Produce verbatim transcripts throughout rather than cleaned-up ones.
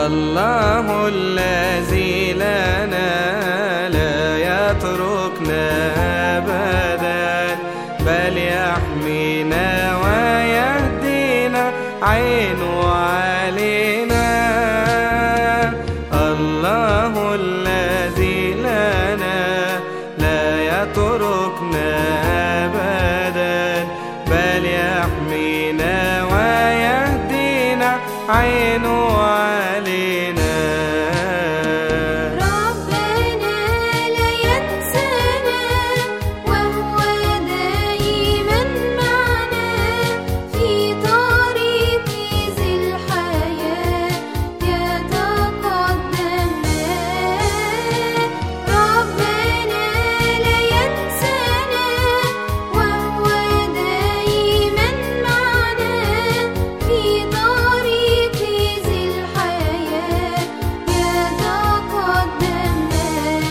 الله الذي لنا لا يتركنا أبدا، بل يحمينا ويهدينا عينه علينا. الله الذي لنا لا يتركنا أبدا، بل يحمينا ويهدينا عينه علينا. ربنا لا ينسانا وهو دائما معنا في طريق ذي الحياة يتقدمنا. ربنا لا ينسانا وهو دائما معنا في طريق ذي الحياة يتقدمنا.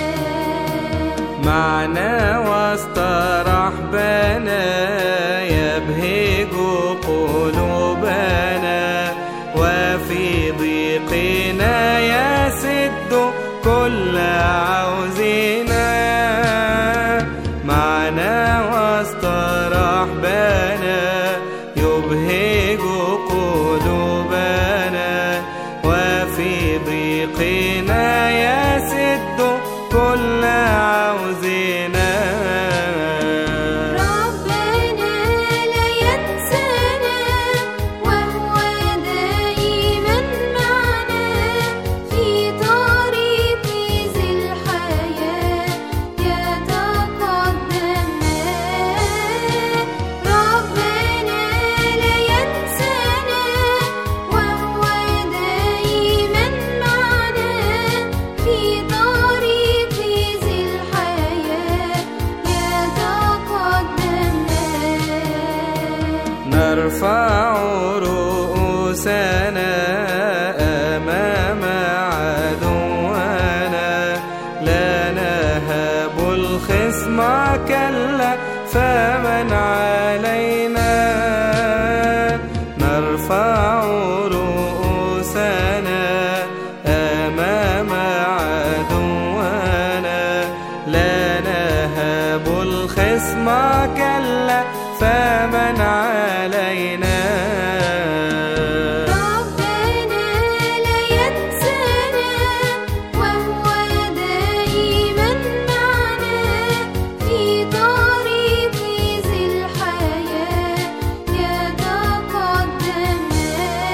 معنا وسط رحبنا يبهج قلوبنا، وفي ضيقنا يسد كل عوزنا. معنا وسط رحبنا يبهج قلوبنا، وفي ضيقنا يسد كل عوزنا. ربنا لا ينسانا وهو دائما معنا في طريق ذي الحياة يتقدمنا. ربنا لا ينسانا وهو دائما معنا في طريق ذي الحياة يتقدمنا. نرفع رؤوسنا أمام عدونا، لا نهاب الخصم كلا فمن علينا. نرفع رؤوسنا أمام عدونا، لا نهاب الخصم كلا فمن علينا. ربنا لا ينسانا وهو دائما معنا في طريق ذي الحياة يتقدمنا.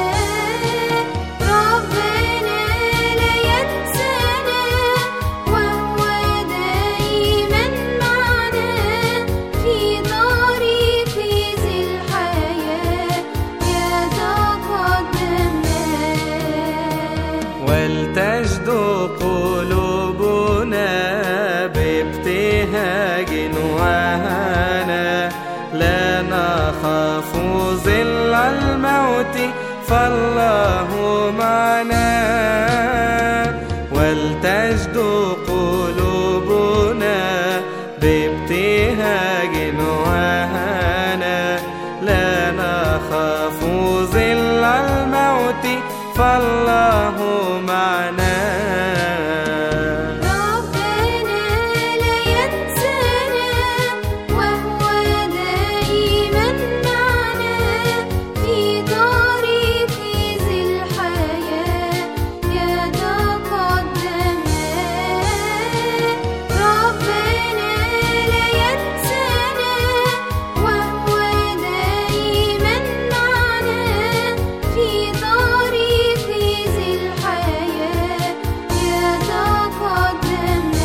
ربنا لا ينسانا وهو دائما معنا في طريق ذي الحياة يتقدمنا. ولتجد قلوبنا بابتهاج وهنا، لا نخاف ظل الموت فالله معنا. ولتجد قلوبنا بابتهاج وهنا، لا نخاف ظل الموت فالله معنا. ربنا لا ينسانا وهو دائما معنا في طريق ذي الحياة يتقدمنا. ربنا لا ينسانا وهو دائما معنا في طريق ذي الحياة يتقدمنا.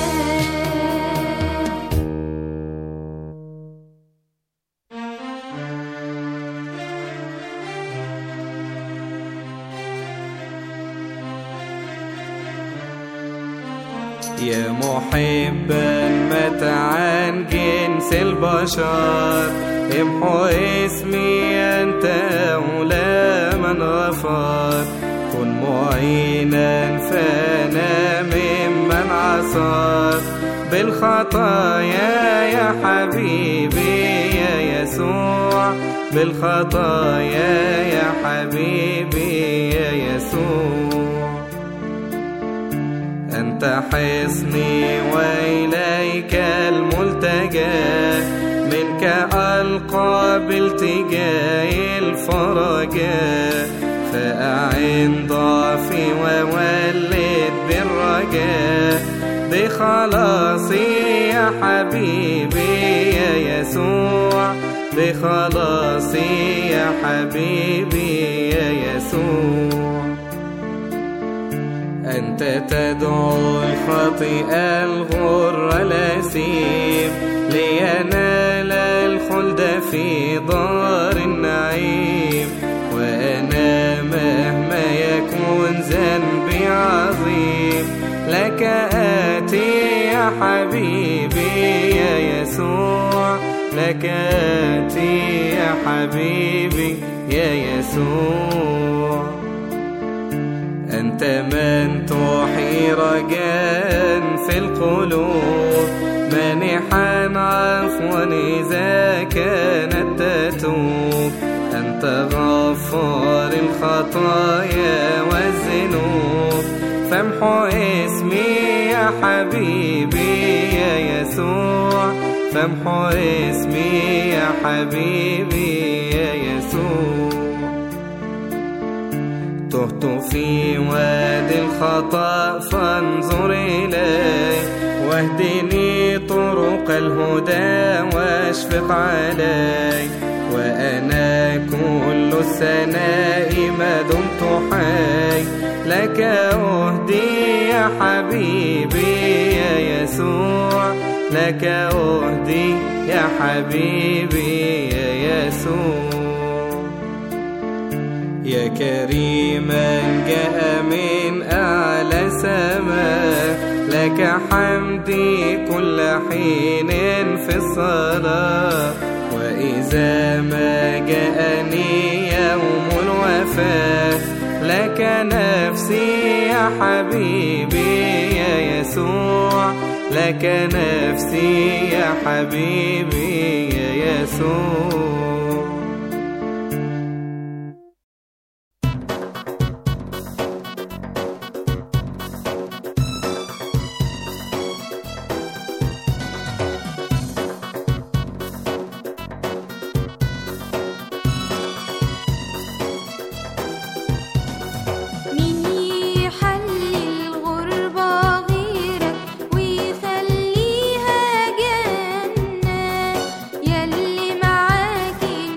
يا محبا متعا جنس البشر، امحو اسمي أنت أولى من غفر. كن معينا فانا ممن عصر بالخطايا يا حبيبي يا يسوع، بالخطايا يا حبيبي يا يسوع. أنت حصني وإليك الملتجى، منك ألقى بالتجاه الفرجا، فأعن ضعفي وولد بالرجاء، بخلاصي يا حبيبي يا يسوع، بخلاصي يا حبيبي يا يسوع. أنت تدعو الخاطئ الغر الأثيم، لينال الخلد في دار النعيم، وأنا مهما يكون ذنبي عظيم، لك آتي يا حبيبي يا يسوع، لك آتي يا حبيبي يا يسوع. أنت من تحيي رجاء في القلوب، مانحا عفوا إذا كانت تتوب، أنت غفار الخطايا والذنوب، فامحو اسمي يا حبيبي يا يسوع، فامحو اسمي يا حبيبي يا يسوع. تهت في وادي الخطأ فانظر إلي، واهدني طرق الهدى واشفق علي، وأنا كل السناء ما دمت حي، لك أهدي يا حبيبي يا يسوع، لك أهدي يا حبيبي يا يسوع. يا كريما جاء من أعلى سماء، لك حمدي كل حين في الصلاة، وإذا ما جاءني يوم الوفاة، لك نفسي يا حبيبي يا يسوع، لك نفسي يا حبيبي يا يسوع. يلي معاك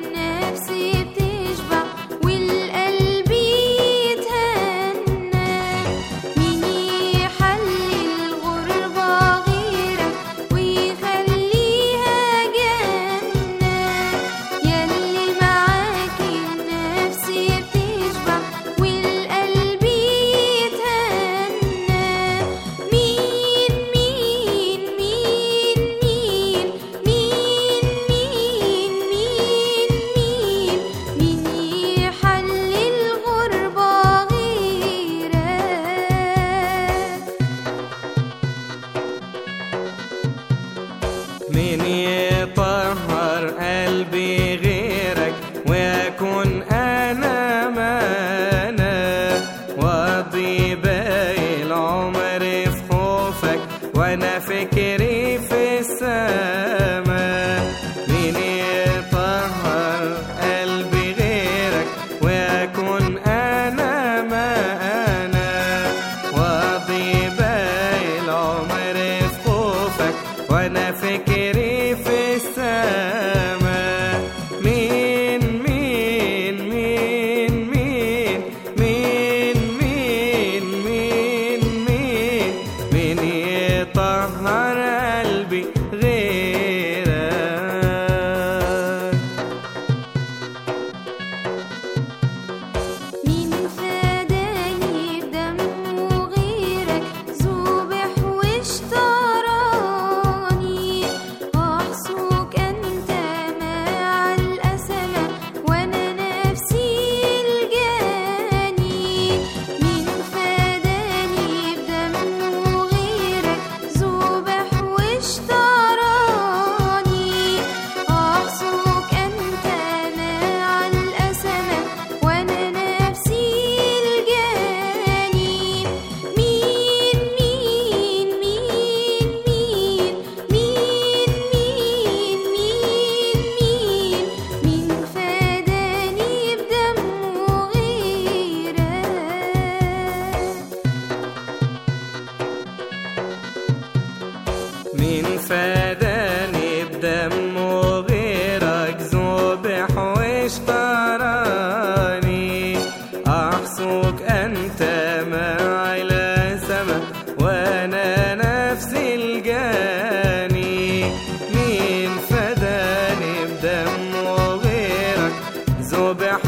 أحسوك أنت معي لا سما وأنا نفسي الجاني. مين فداني بدمه غيرك ذبح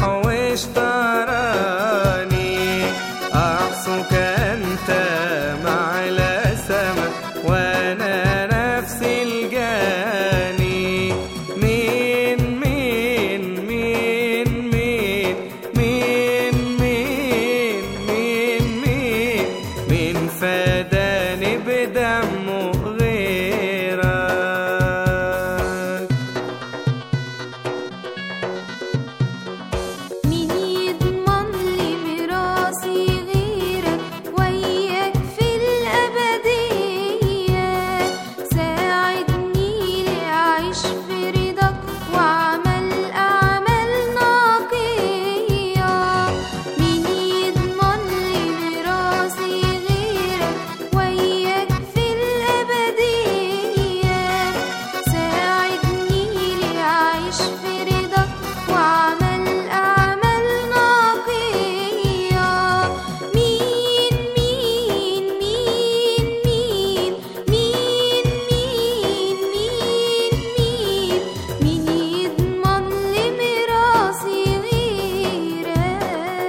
واشتراني. أحسوك أنت معي لا سما وأنا نفسي الجاني. مين مين مين مين مين مين مين مين مين فداني بدمه غيرك. مين يضمن لي ميراثي غيرك وياك في الأبدية. ساعدني لأعيش في رضاك وأعمل أعمال نقية. مين يضمن لي ميراثي غيرك وياك في الأبدية. ساعدني لأعيش في رضاك وأعمل أعمال نقية. مين مين مين مين مين مين مين مين مين يضمن لي ميراثي غيرك.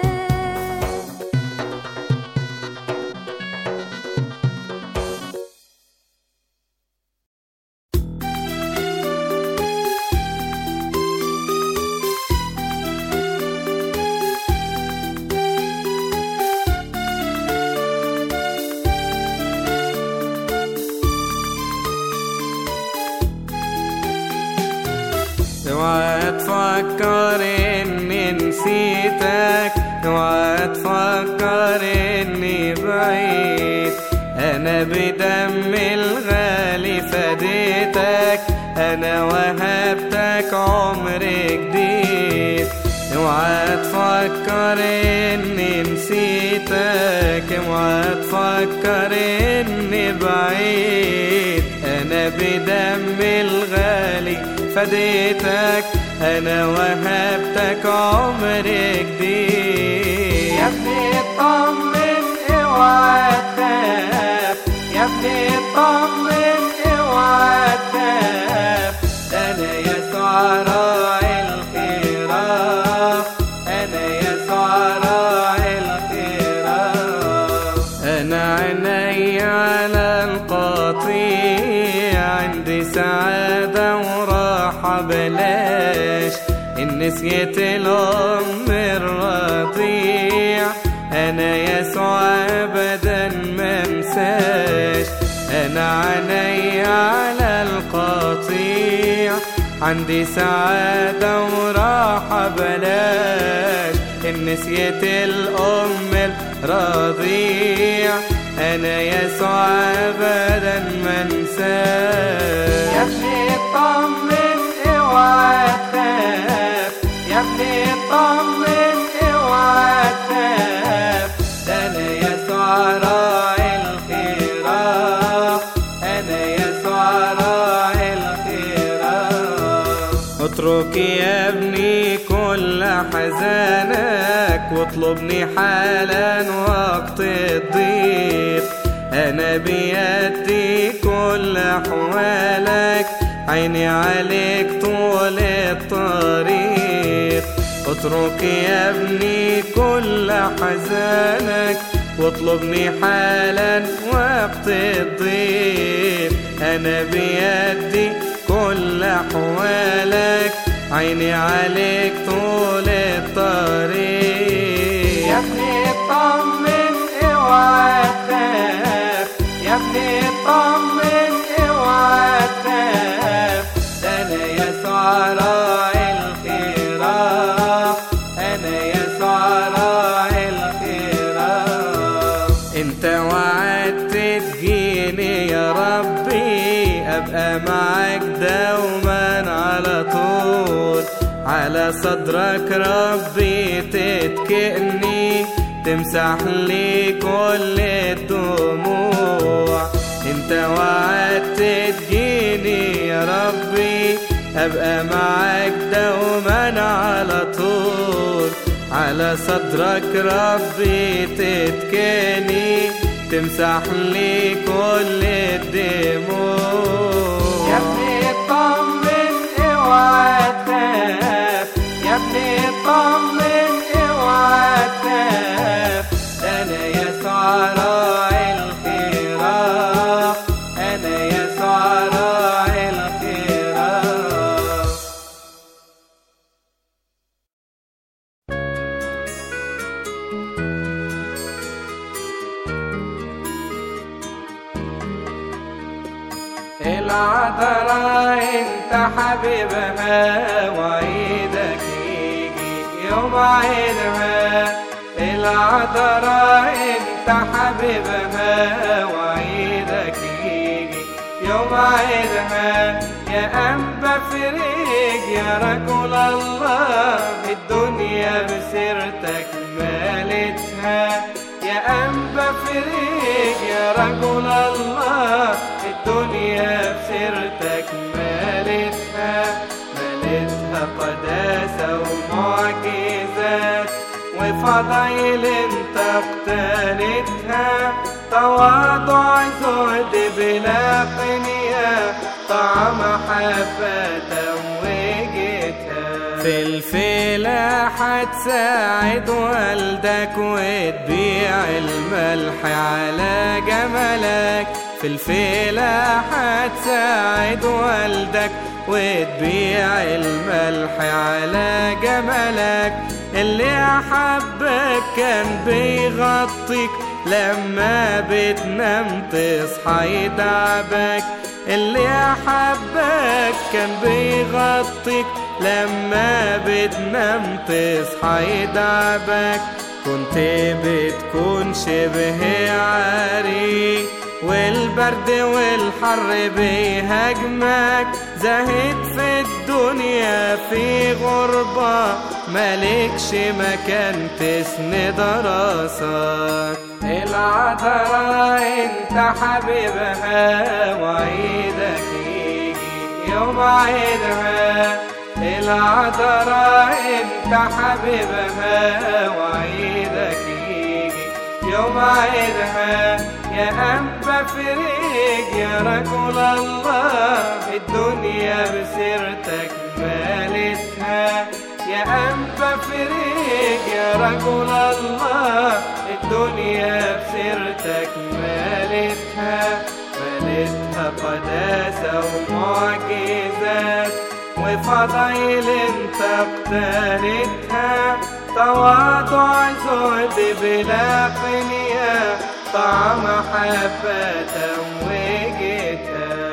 اوعى تفكر اني نسيتك، اوعى تفكر اني بعيد. انا بدم الغالي فديتك، انا وهبتك عمر جديد. اوعى تفكر اني نسيتك، اوعى تفكر اني بعيد. انا بدم الغالي فديتك، انا وهبتك عمر جديد. يا ابني اطمن اوعى تخاف، يا ابني اطمن اوعى تخاف. انا يسوع راعي الخراف، انا يسوع راعي الخراف. انا عيني على القطيع، عندي سعادة وراحة بلاش. إن نسيت الأم الرضيع، أنا يسوع أبدا ما انساش. أنا عيني على القطيع، عندي سعادة وراحة بلاش. إن نسيت الأم الرضيع، أنا يسوع أبدا ما انساش. يا ابني اطمن اوعى تخاف، يا ابني اطمن اوعى تخاف. ده أنا يسوع راعي الخراف، أنا يسوع راعي الخراف. اترك يا ابني كل حزانك، واطلبني حالا وقت الضيق. أنا بيدي كل أحوالك، عيني عليك طول الطريق. اترك يا ابني كل حزانك، واطلبني حالا وقت الضيق. أنا بيدي كل أحوالك، عيني عليك طول الطريق. يا ابني اطمن اوعى تخاف، يا ابني اطمن اوعى تخاف. ده أنا يسوع راعي الخراف، أنا يسوع راعي الخراف. انت وعدت تجيني يا ربي، ابقى معاك دوما على طول. على صدرك ربي تتكئني، تمسح لي كل الدموع. انت وعدت تجيني يا ربي، ابقى معاك دوما على طول. على صدرك ربي تتكني، تمسح لي كل الدموع. يا ابني اطمن اوعى تخاف، يا ابني اطمن اوعى تخاف، انا يسوع راعي الخراف، انا يسوع راعي الخراف. العذراء انت حبيبها، وعيدك يجي يوم عيدها. العذراء انت حبيبها، وعيدك يجي يوم عيدها. يا أنبا فريج يا رجل الله، الدنيا بسيرتك مالتها. يا أنبا فريج يا رجل الله، الدنيا بسيرتك مالتها. مالتها قداسة ومعجزات وفضايل انت اقتنتها. تواضع زهد بلا قنية، طعم محبة توجتها. في الفلاحة تساعد والدك وتبيع الملح على جملك. في الفلاحة تساعد والدك وتبيع الملح على جملك. اللي أحبك كان بيغطيك، لما بتنام تصحى يتعبك. اللي أحبك كان بيغطيك، لما بتنام تصحى يتعبك. كنت بتكون شبه عري، والبرد والحر بيهاجمك. زهد في الدنيا في غربة، مالكش مكان تسند راسك. العذراء انت حبيبها، وعيدك يجي يوم عيدها. العذراء انت حبيبها، وعيدك يجي يوم عيدها. يا أنبا فريج يا رجل الله، الدنيا بسيرتك مالتها. يا أنبا فريج يا رجل الله، الدنيا بسيرتك مالتها. مالتها قداسة ومعجزات وفضايل انت اقتنتها. تواضع زهد بلا قنية، طعم محبة توجتها.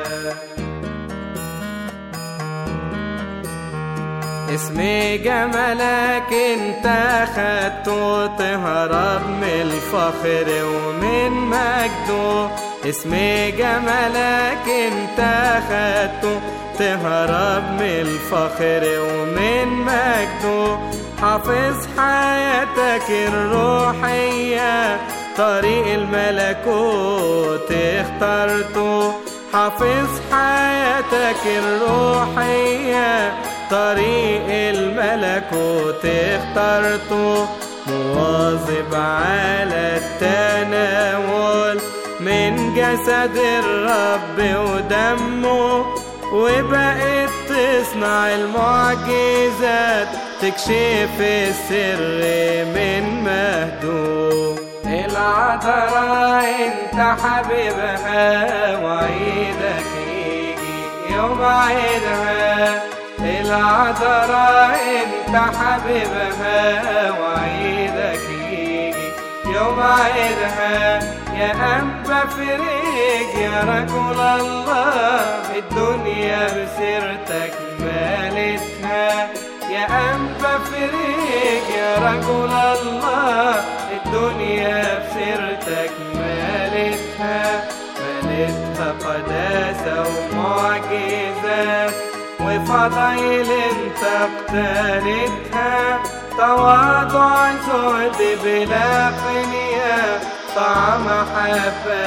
اسم جمالك انت خدته، تهرب من الفخر ومن مجده. اسم جمالك انت خدته، تهرب من الفخر ومن مجده. حافظ حياتك الروحية، طريق الملكوت اخترته. حافظ حياتك الروحية، طريق الملكوت اخترته. مواظب على التناول من جسد الرب ودمه، وبقيت تصنع المعجزات، تكشف السر من مهدوه. العذراء انت حبيبها، وعيدك يجي يوم عيدها. العذراء انت حبيبها، وعيدك يجي يوم عيدها. يا أنبا فريج يا رجل الله، الدنيا بسيرتك مالتها. يا أنبا فريج يا رجل الله، الدنيا بسيرتك مالتها. مالتها قداسة ومعجزات وفضايل انت اقتنتها. تواضع زهد بلا قنية، طعم محبة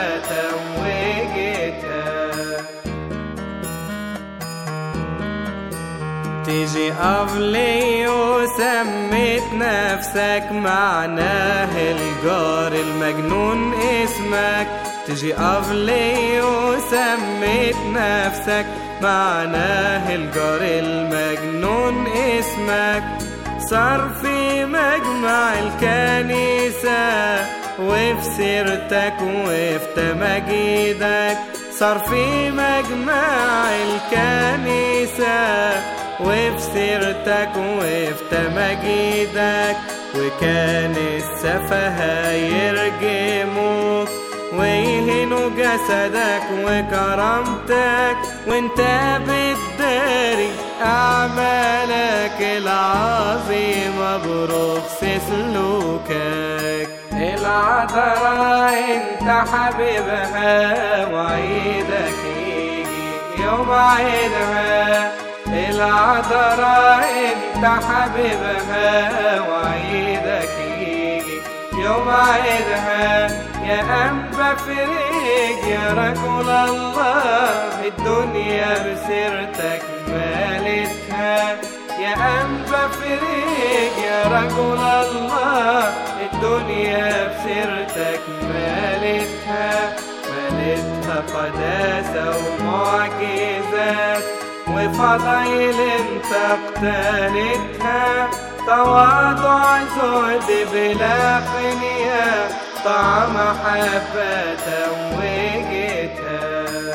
توجتها. تيجي قبلي وسميت نفسك معناه الجار المجنون اسمك. تيجي قبلي وسميت نفسك معناه الجار المجنون اسمك. صار في مجمع الكنيسة وفي سيرتك وفي تمجيدك. صار في مجمع الكنيسة وفي سيرتك وفي تمجيدك. وكان السفهاء يرجموك ويهنوا جسدك وكرامتك، وانت بتداري أعمالك العظيمة برخص سلوكك. العذراء انت حبيبها وعيدك يجي يوم عيدها. العذراء انت حبيبها وعيدك يجي يوم عيدها. يا أنبا فريج يا رجل الله الدنيا بسيرتك مالتها. يا أنبا فريج يا رجل الله الدنيا بسيرتك مالتها. مالتها قداسة ومعجزات وفضائل انت اقتنتها. تواضع زهد بلا قنية طعم حبة وجتها.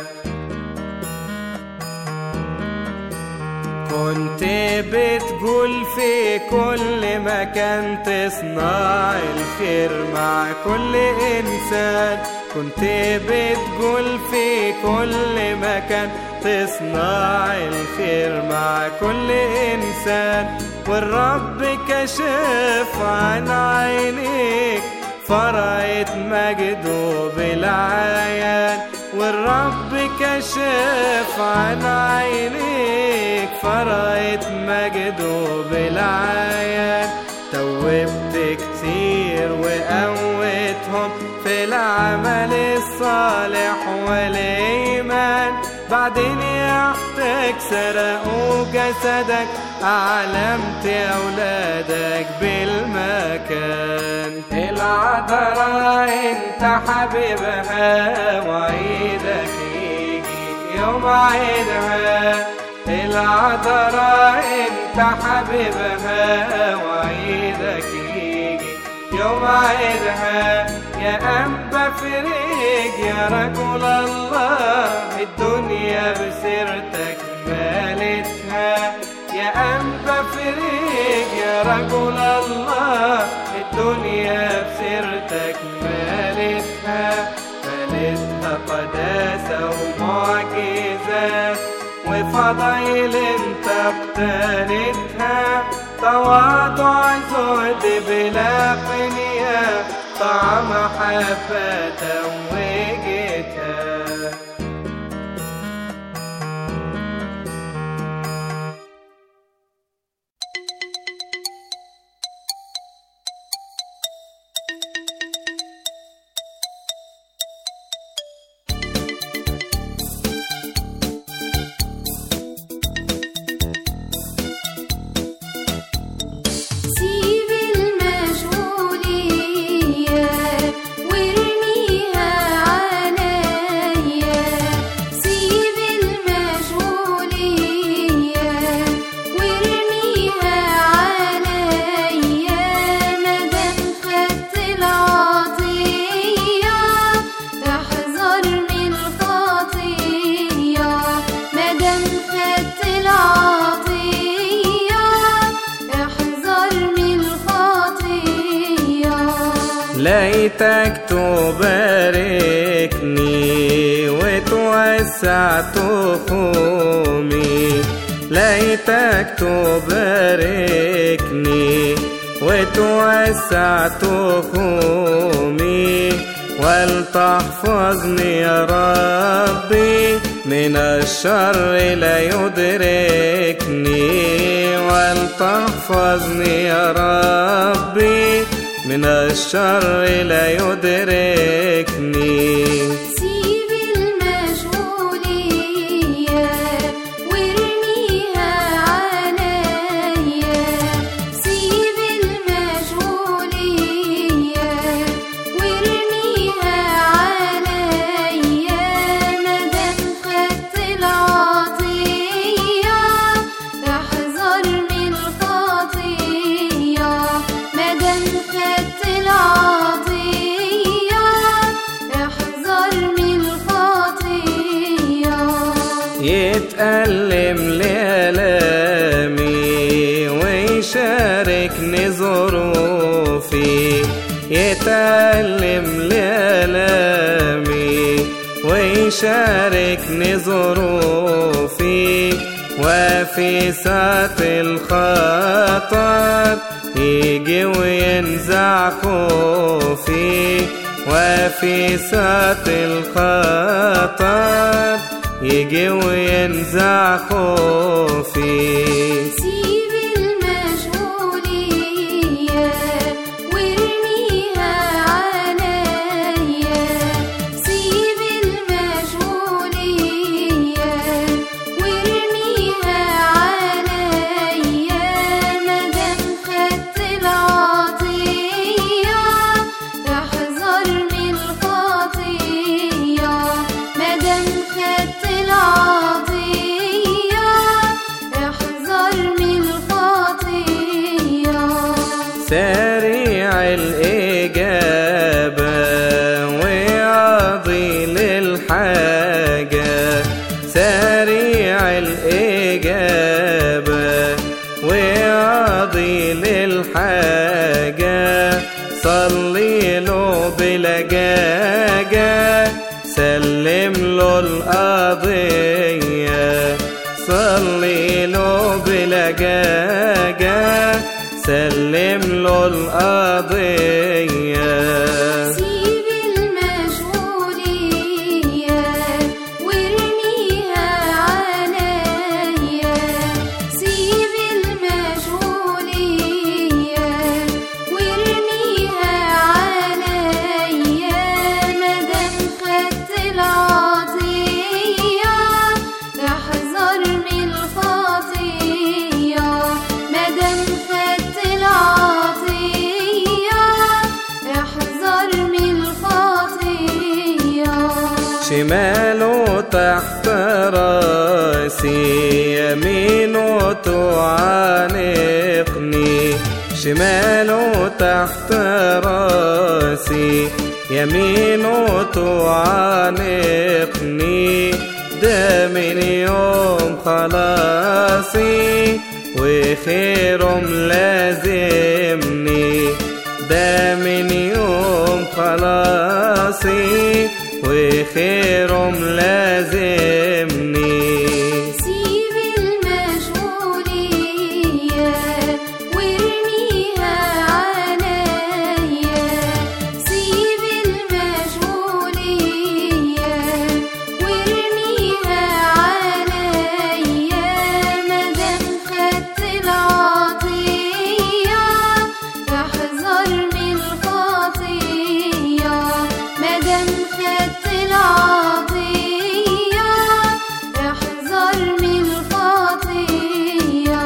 كنت بتقول في كل مكان تصنع الخير مع كل إنسان. كنت بتقول في كل مكان تصنع الخير مع كل إنسان. والرب كشف عن عينيك فرأيت مجده بالعيان. والرب كشف عن عينيك فرأيت مجده بالعيان. توبت كتير وقوتهم في العمل الصالح والإيمان. بعدين يحتك سرقوا جسدك علمت أولادك بالمكان. العذراء انت حبيبها وعيدك يجي يوم عيدها. العذراء انت حبيبها وعيدك يجي يوم عيدها. يا أنبا فريج يا رجل الله الدنيا بسيرتك مالتها. يا أنبا فريج يا رجل الله الدنيا بسيرتك مالتها. مالتها قداسة ومعجزات وفضائل انت اقتنتها. تواضع زهد بلا قنية طعم حبة وجتها. ليتك تباركني وتوسع تخومي. ليتك تباركني وتوسع تخومي. ولتحفظني يا ربي من الشر لا يدركني. ولتحفظني يا ربي من الشر لا يدركني. سيب المشغولية وارميها عليا. يتألم لألامي ويشاركني ظروفي، وفي ساعة الخطر يجي وينزع خوفي، وفي ساعة الخطر يجي وينزع خوفي. سيب المشغولية وارميها عليا، سيب المشغولية وارميها عليا، مادام خدت العطية احذر من الخطية، مادام خدت العطية احذر من الخطية. سريع الإجابة وعاضي للحاجة، سريع الإجابة وعاضي للحاجة، صلي له بلجاجة سلم له القضية، صلي له بلجاجة سلم له القضية. سيب المشغولية وارميها عليا، سيب المشغولية وارميها عليا، مادام خدت العطية احذر من الخطية، مادام خدت العطية احذر من الخطية. شماله تحت راسي يمينه تعانقني، شماله تحت راسي يمينه تعانقني، ده من يوم خلاصي وخير ملازمني، ده من يوم خلاصي وخير ملازمني. سيب المشغولية وارميها عليا، سيب المشغولية وارميها عليا، مادام خدت العطية احذر من الخطية، مادام خدت العطية احذر من الخطية.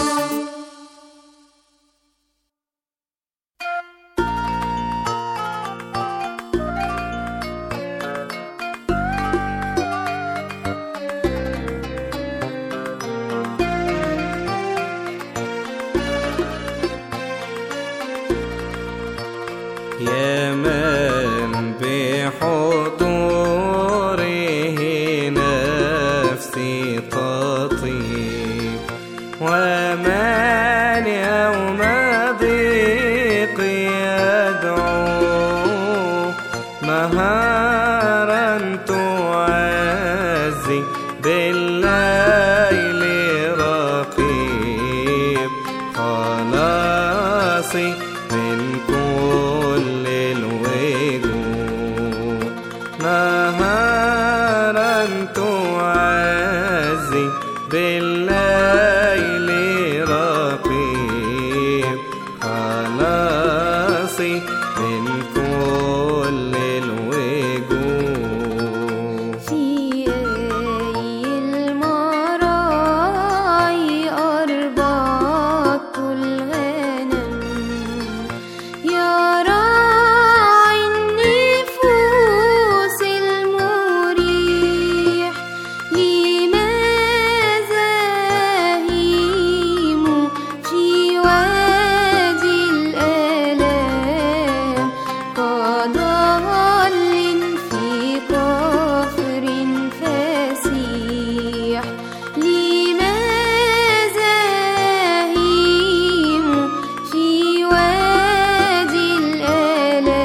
يا من بحضوره نفسي تطيب، ومن يوم ضيقي يدعو، نهارا تعزي بالليل رقيب، خلاصي من كل الوجوه، نهارا تعزي بالليل رقيب، خلاصي من كل الوجوه. في أي المراعي أربطت الغنم، يا راعي النفوس المريح، لماذا هيم في وادي الآلام، كضال في كفر فسيح، لماذا هيم في وادي الآلام.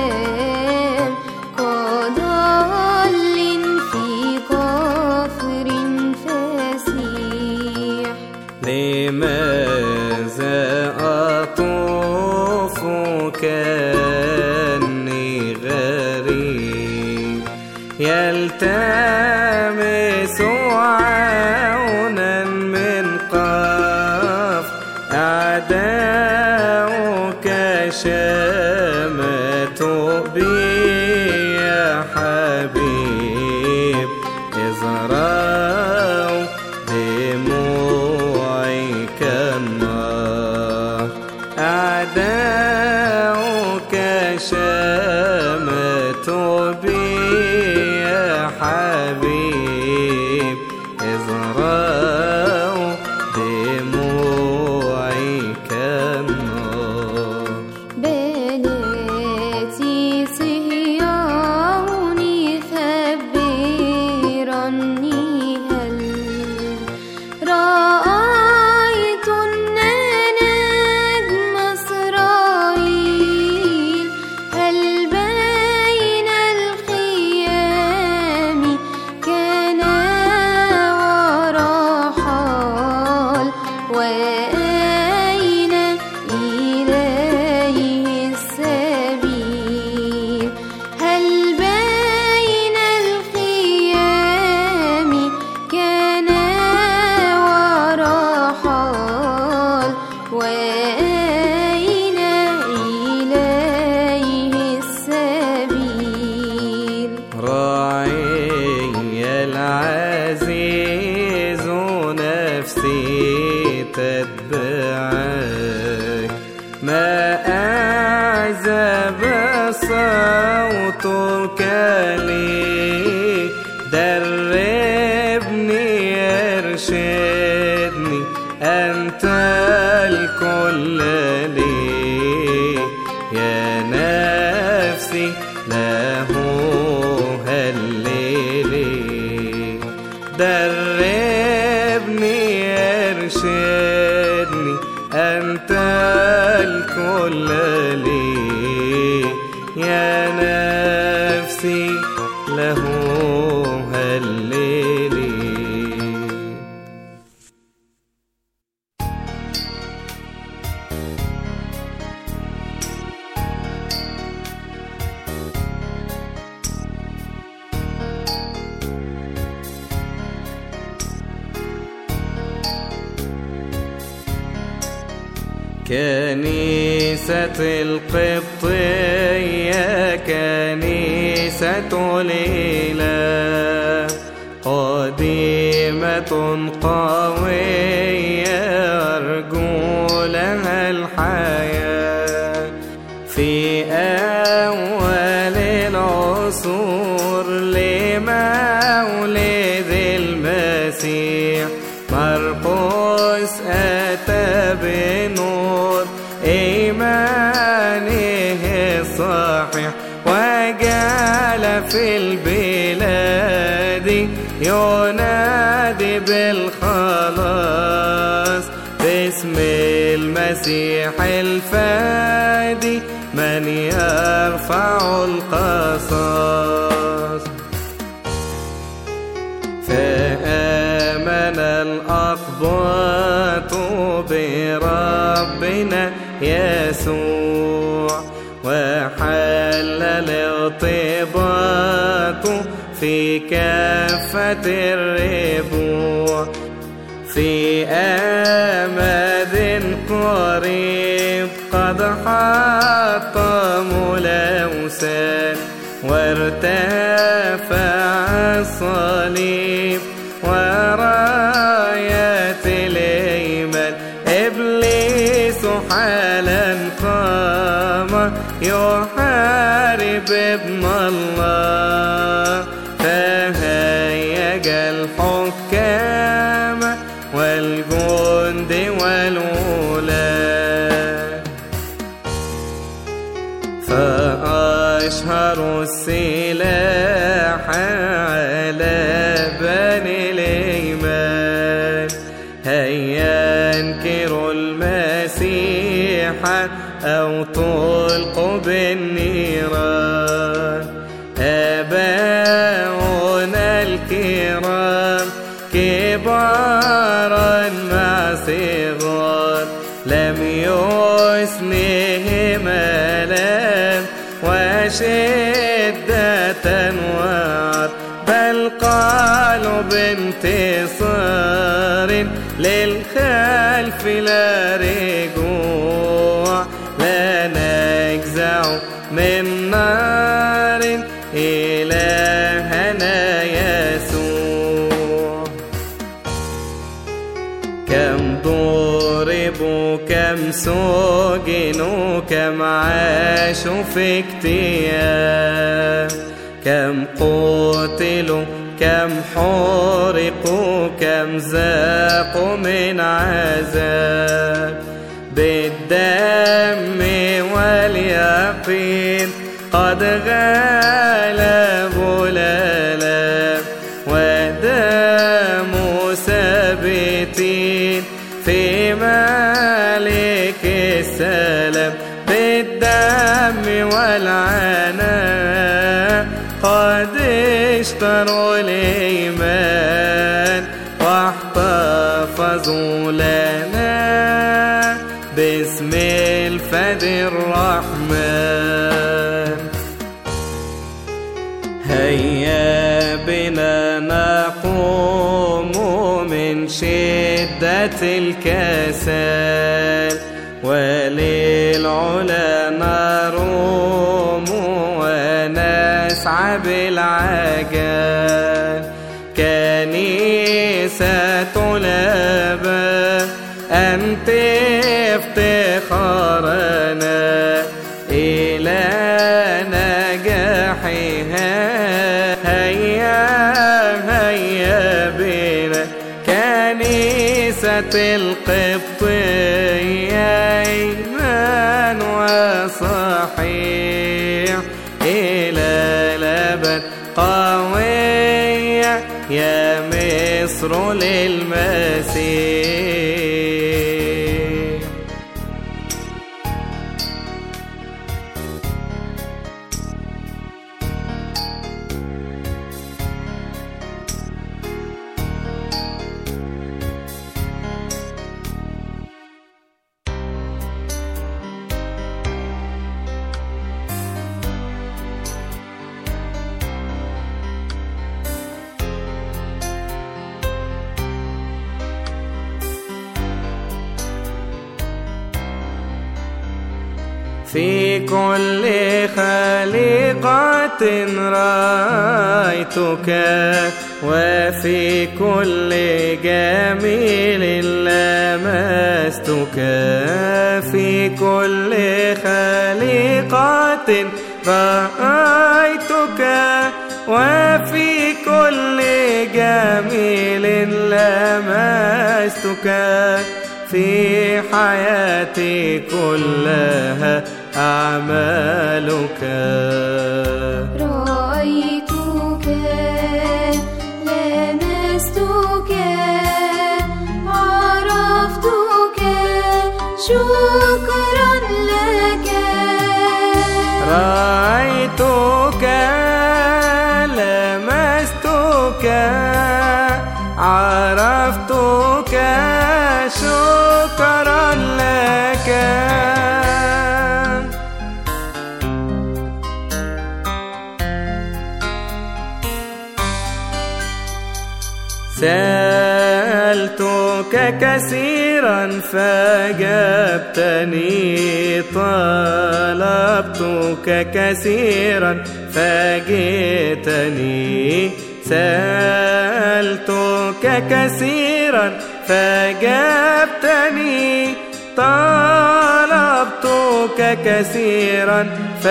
يلتمس عونا من قاف أعداؤك شمتوا بي يا حبيب إذ رأوا دموعي كالنار أعداؤك شمتوا بي يا حبيب إذ رأوا دموعي كالنار بناتي صهيوني خبرني هل رأيتن نجم إسرائيل هل بين الخيام كان ورحال وأين إليه السبيل هل بين الخيام كان ورحال وأين إليه السبيل راعي العزيز نفسي تتبعك ما أعزب صوتك لي دربني ارشدني أنت الكل لي يا نفسي له هللي دربني ارشدني أنت الكل لي يا نفسي له هللي كنيسة القبطية كنيسة الإله قديمة قوية أرجو لها الحياة في أول العصور لمولد المسيح مرقس أتى بنور إيمانه الصحيح وجعل في البلاد ينادي بالخلاص باسم المسيح الفادي من يرفع القصاص فآمن الأقباط بربنا يسوع وحل الارتباط في كافة الربوع في أمد قريب قد حطموا الأوثان وارتفع الصليب وراية الإيمان إبليس حالا قام يحارب ابن الله فهيج الحكام والجند والولاة فأشهروا السلاح على بني الإيمان هيا انكروا المسيح أو تلقوا بالنيران آباؤنا الكرام كبارا مع صغار لم يسنهم ألام وشدة وعر القلب انتصار للخلف لا رجوع، لا نجزع من نار إلهنا يسوع. كم ضربوا كم سجنوا كم عاشوا في اكتئاب، كم قتلوا كم حرقوا كم ذاقوا من عذاب، بالدم واليقين قد غلبوا الآلام، وداموا ثابتين في مالك السلام، بالدم والعناء قد اشتروا الإيمان، واحتفظوا لنا باسم الفدي الرحمن. هيا بنا نقوم من شدة الكسل، وللعلا نروم ونسعى بالعجل. كنيسة لابا أنت افتخارنا إلى نجاحها، هيا هيا بنا كنيسة القبطية، إيمان وصحيح إلى الأبد قوية يا مصر للمسيح. في كل خليقة رأيتك، وفي كل جميل لمستك، في كل خليقة رأيتك، وفي كل جميل لمستك، في حياتي كلها أعمالك. رأيتك لمستك عرفتك شكرا لك. رأيتك لمستك عرفتك شكرا لك. سألتك كثيرا فأجبتني، طلبتك كثيرا فجئتني، سألتك كثيرا فأجبتني، طلبتك كثيرا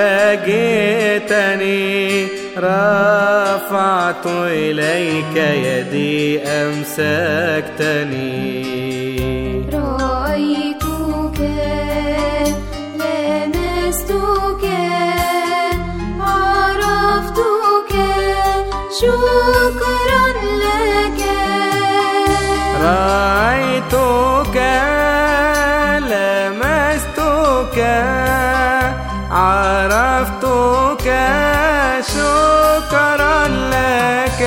فجئتني، رفعت إليك يدي أمسكتني. رأيتك لمستك عرفتك شكرا لك. رأيتك لمستك عرفتك شكرا لك.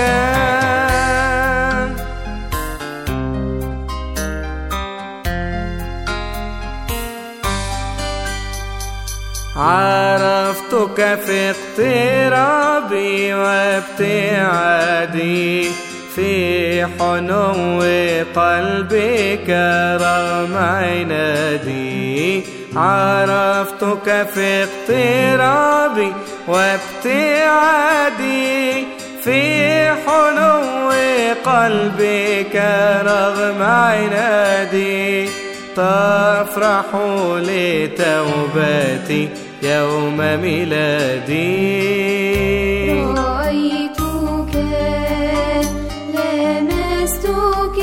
عرفتك في اقترابي وابتعادي في حنو قلبك رغم عنادي. عرفتك في اقترابي وابتعادي في حنو قلبك رغم عنادي. تفرح لتوبتي يوم ميلادي. رأيتك لمستك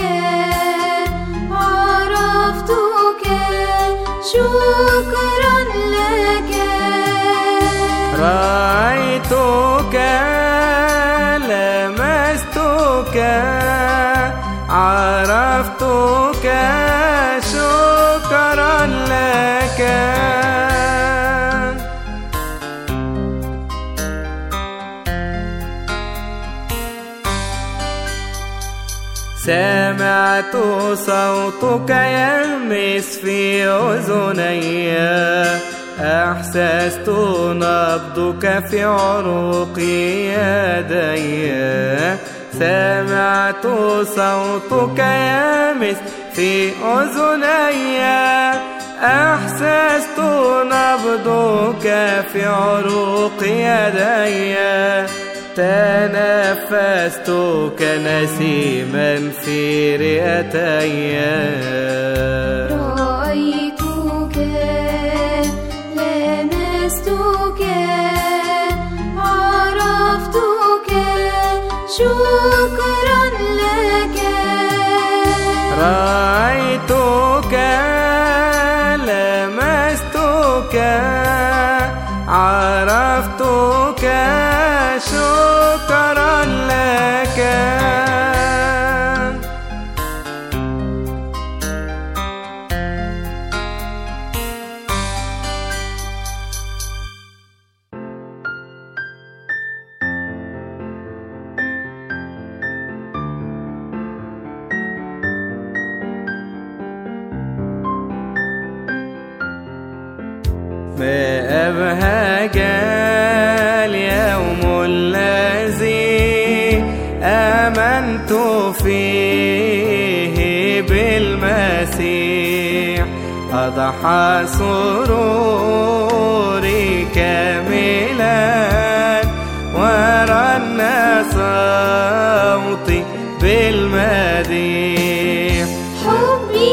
عرفتك شكرا لك. رأيتك لمستك عرفتك شكرا لك. سمعت صوتك يلمس في أذني، أحسست نبضك في عروق يدي. سمعت صوتك يلمس في أذني، أحسست نبضك في عروق يدي. تنفست كنسيما في رئتي. رأيتك لمستك عرفتك شكرا لك. رأيتك لمستك عرفتك شكرا لك. ما أبهج اليوم الذي آمنت فيه بالمسيح. أضحى سروري كاملا ورن صوتي بالمديح. حبي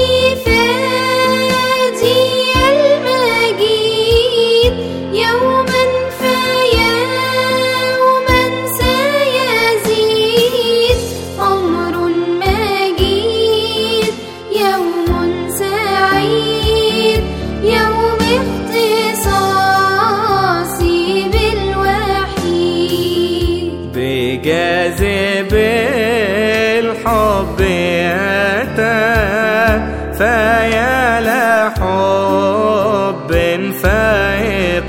لفادي المجيد يوما فيوما سيزيد. أمر مجيد يوم سعيد يوم اختصاصي بالوحيد. بجاذب الحب أتى فيا لحب فائق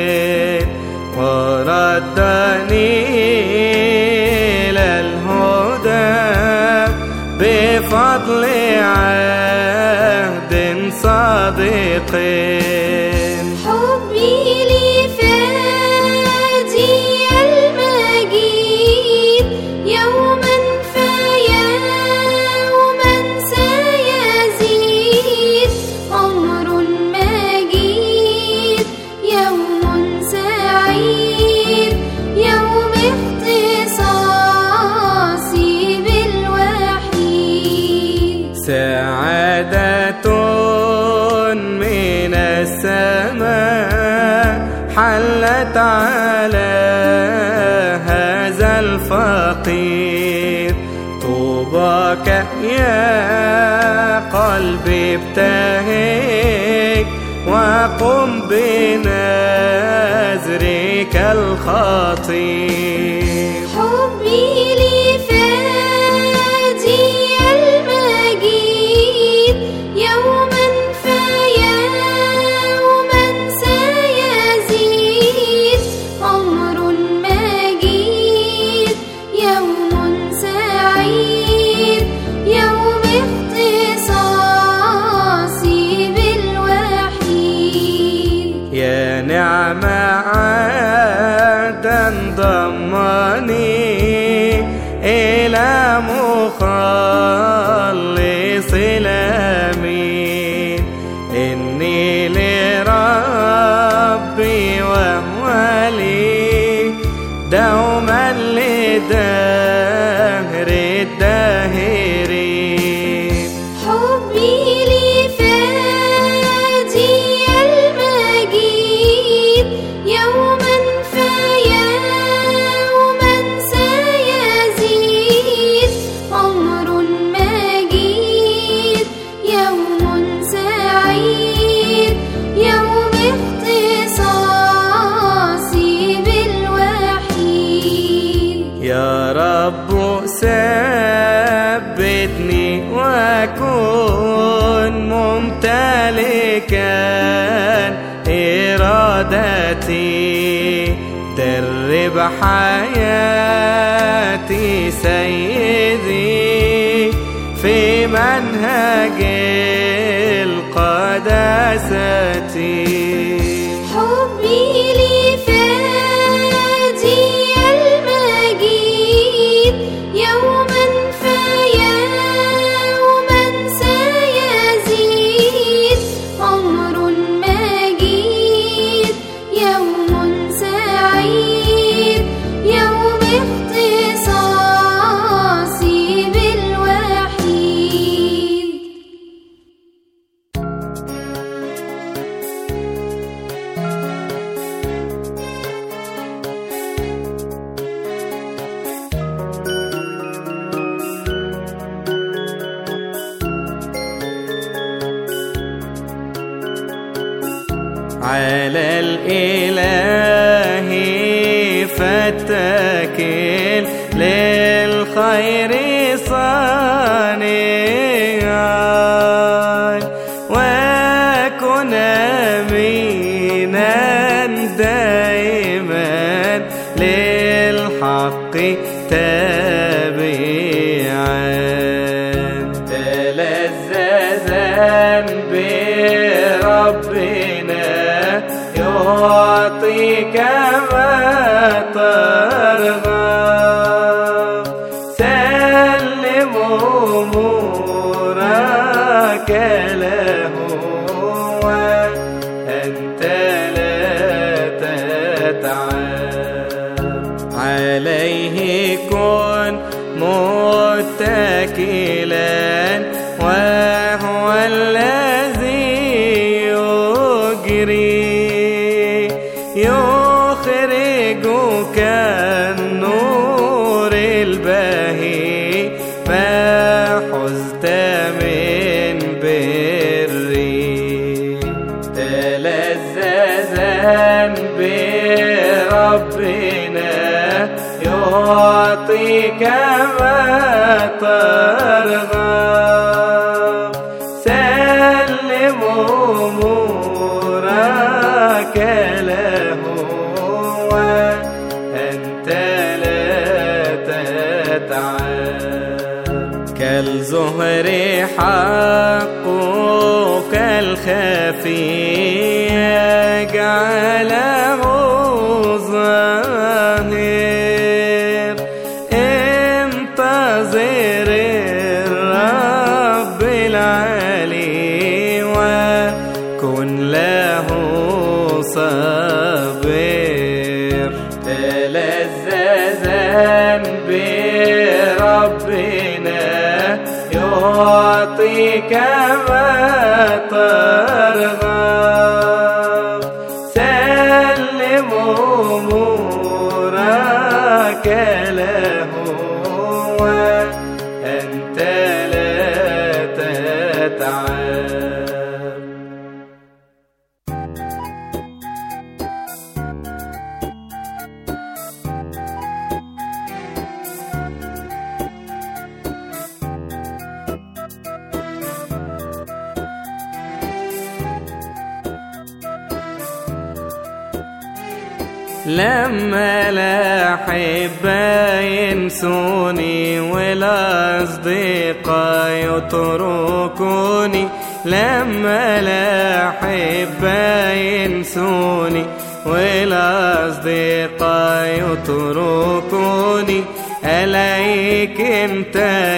وردني إلى الهدى بفضل عهد صادق. حبي لفادي المجيد يوما فيوما سيزيد. أمر مجيد يوم سعيد يوم اختصاصي بالوحيد. سعادة من السماء حلت على هذا الفقير. طوباك يا قلبي ابتهج وقم بنذرك الخطير. حبي لفادي المجيد يوما فيوما سيزيد. أمر مجيد يوم سعيد يوم اختصاصي بالوحيد. يا نعم ضمني إلى مخلص الأمين. إني لربي وهو لي دوما لدهر الداهرين. حبي لفادي المجيد يوما فيوما سيزيد. عمر مجيد يوم سعيد يوم اختصاصي بالوحيد. يا رب ثبتني وكن ممتلكا إرادتي. درب حياتي سيدي في منهج القداسة. حبي لفادي المجيد يوما فيوما سيزيد. عمر مجيد يوم سعيد يوم اختصاصي بالوحيد. على الإله فاتكل للخير صانعا. وكن أمينا دائما للحق تابعا. تلذذا بربنا يعطيك ما ترغب. سلم أمورك له وأنت لا تتعب. عليه كن متكلا وهو الذي يجري يخرجك النور البهي ما حزت من بري. تلذذا بربنا يعطيك ما ترغب. سلم أمورك له وأنت لا تتعب. كالزهر حقك الخفي يجعله ظاهر. انتظر الرب العلي وكن له صابر. تلذذا بربنا يعطيك ما ترغب. سلم أمورك له وأنت لا تتعب. لما الأحبة ينسوني والأصدقاء يتركوني، لما الأحبة ينسوني والأصدقاء يتركوني ألاقيك انت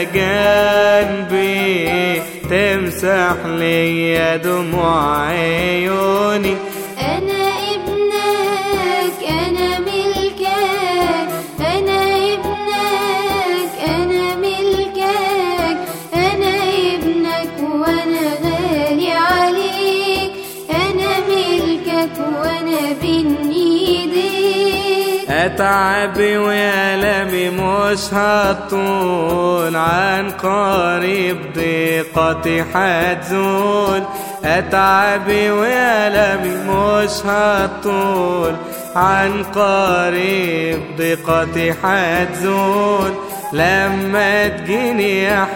جنبي تمسح لي دموع عيوني. أنا ابنك أنا ملكك أنا ابنك أنا ملكك أنا ابنك وأنا غالي عليك أنا ملكك وأنا بين إيديك. أتعبي ويألمي مش هطول عن قريب ضيقتي حتزول. أتعبي ويألمي مش هطول عن قريب ضيقتي حتزول. لما تجيني يا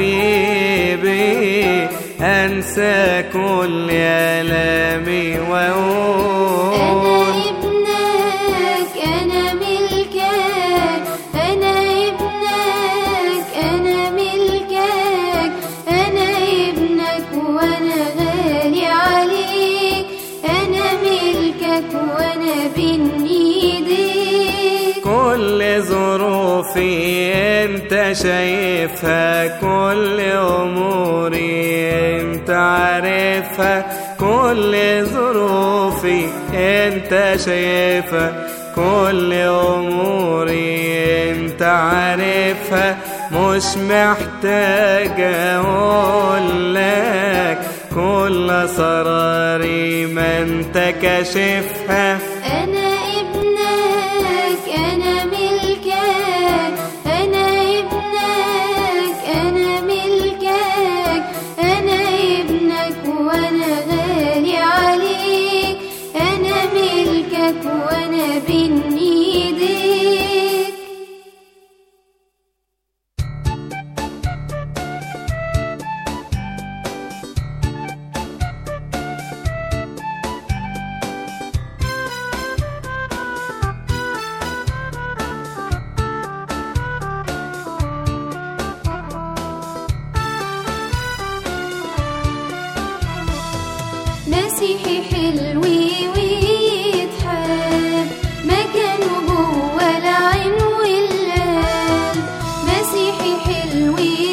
حبيبي أنسى كل ألامي وأقول أنا ابنك أنا ملكك أنا ابنك أنا ملكك أنا ابنك وأنا غالي عليك أنا ملكك وأنا بين إيديك. كل ظروفي انت شايفها كل اموري انت عارفها كل ظروفي انت شايفها كل اموري انت عارفها مش محتاج اقولك كل اسراري ما انت كاشفها. أنا ابنك أنا ملكك أنا ابنك أنا ملكك أنا ابنك وأنا غالي عليك أنا ملكك وأنا بين إيديك. مسيحي حلو ويتحب مكانه جوه العين والقلب. مسيحي حلو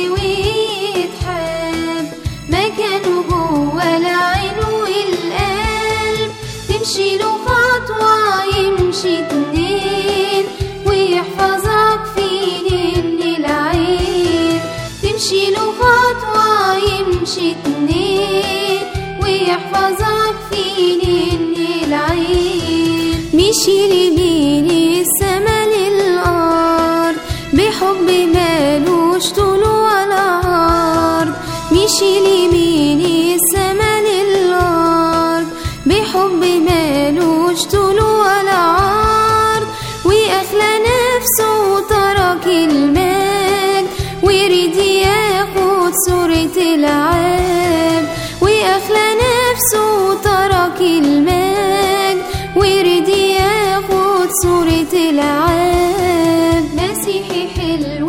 ويتحب مكانه جوه العين والقلب. تمشي له خطوة يمشي اتنين ويحفظك في جن العين. تمشي له خطوة يمشي اتنين ويحفظك في جن العين. مشي لمين السما للأرض بحب مالوش طول ولا عرض. مشي لمين السما للأرض بحب مالوش طول ولا عرض. وأخلى نفسه وترك المجد ويريد ياخد صورة العبد. وأخلى نفسه وترك المجد ويريد ياخد صورة العبد. مسيحي حلو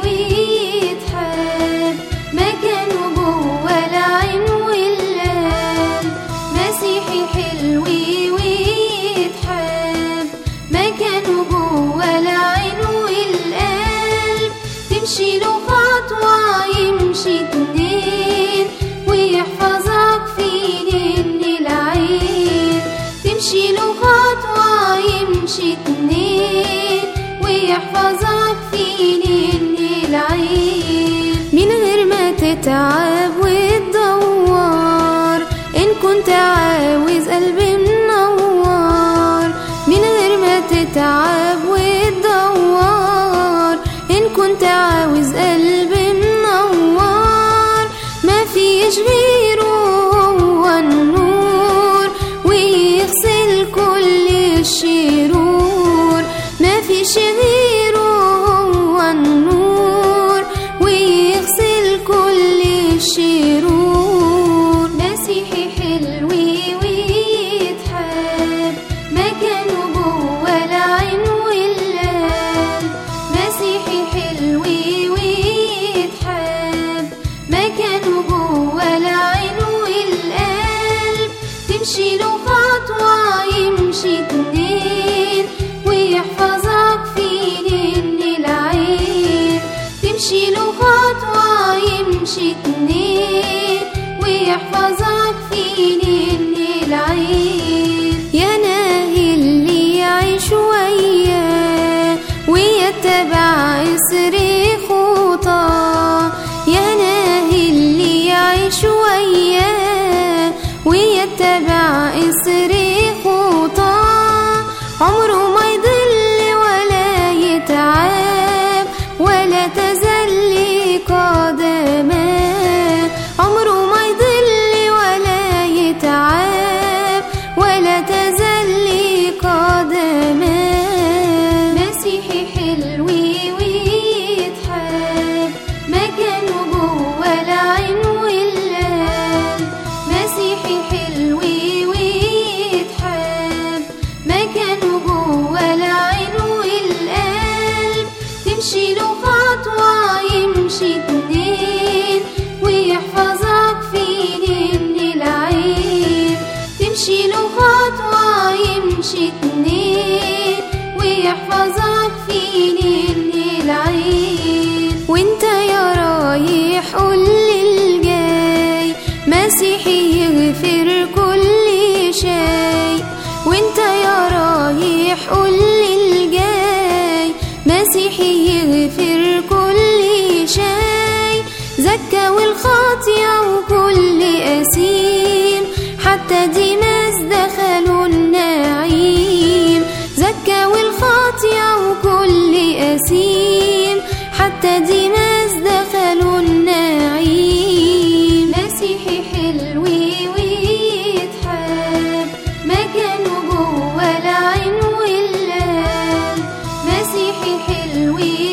ويتحب مكانه جوه العين والقلب. مسيحي حلو ويتحب مكانه جوه العين والقلب. تمشي له خطوة يمشي اتنين ويحفظك في جن العين. تمشي له خطوة يمشي اتنين ويحفظك في جن العين. من غير ما تتعب وتدور إن كنت عاوز قلب منور. من غير ما تتعب وتدور إن كنت عاوز قلب منور. ما فيش غيره هو النور ويغسل كل الشرور. ما فيش غيره هو النور ويغسل كل الشرور. مسيحي حلو ويتحب مكانه جوه العين والقلب. مسيحي حلو ويتحب مكانه جوه العين والقلب. تمشي له خطوة يمشي اتنين ويحفظك ويحفظك في نين العين. يا ناهي اللي يعيش وياه ويتبع إثر خطاه، يا ناهي اللي يعيش وياه ويتبع إثر خطاه، عمره ما يضل ولا يتعب ولا تزل قدماه، عمره ما يضل ولا يتعب ولا تزل قدماه. مسيحي حلو ويتحب مكانه جوه العين والقلب، مسيحي حلو ويتحب مكانه جوه العين والقلب، تمشي له خطوة يمشي اتنين ويحفظك في نين العين، تمشي له خطوة يمشي اتنين ويحفظك في نين العين. وانت يا رايح قول للجاي مسيحي يغفر كل شيء، وانت يا رايح قول للجاي مسيحي يغفر كل شيء، زكى والخاطية وكل أثيم حتى ديماس دخلوا النعيم، زكى والخاطية وكل أثيم حتى ديماس دخلوا النعيم. مسيحي حلو ويتحب مكانه جوه العين والقلب، مسيحي حلو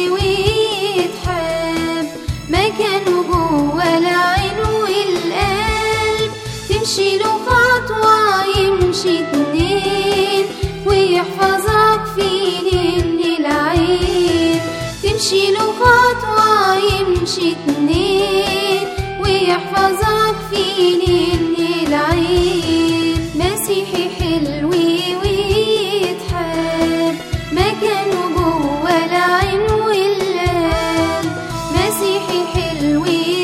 ويتحب مكانه جوه العين والقلب، تمشي له خطوة يمشي اتنين ويحفظك في نين العين، تمشي له خطوة يمشي اتنين ويحفظك في نين العين. مسيحي حلو ويتحب مكانه جوه العين والقلب، مسيحي حلو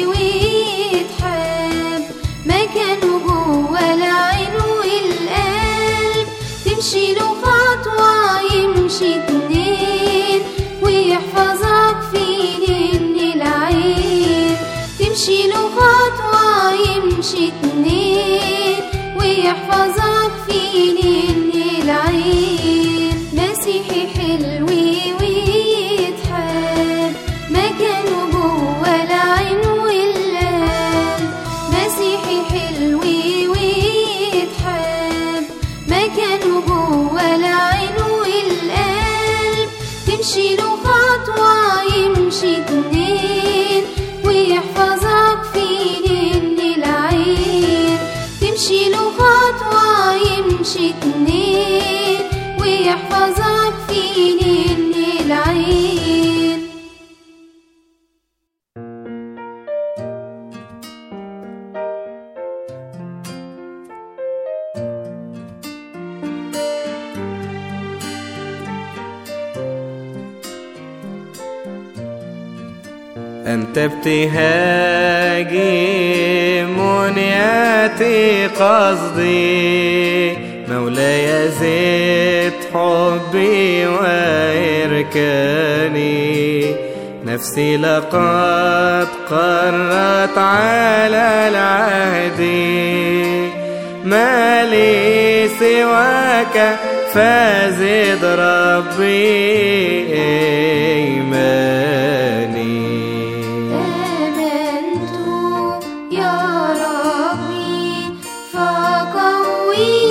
ويتحب مكانه جوه العين والقلب، تمشي له خطوة يمشي اتنين ويحفظك في نين العين، تمشي له خطوة يمشي اتنين ويحفظك في نين العين. مسيحي حلو ويتحب مكانه جوه العين والقلب، مسيحي حلو ويتحب مكانه جوه العين والقلب، تمشي له خطوة يمشي اتنين ويحفظك في نين العين، تمشي له خطوة يمشي اتنين ويحفظك في نين العين. أنت ابتهاجي منياتي قصدي، مولاي زد حبي وإركاني، نفسي لقد قرت على العهد، ما لي سواك فزد ربي إيماني. آمنت يا ربي فقوي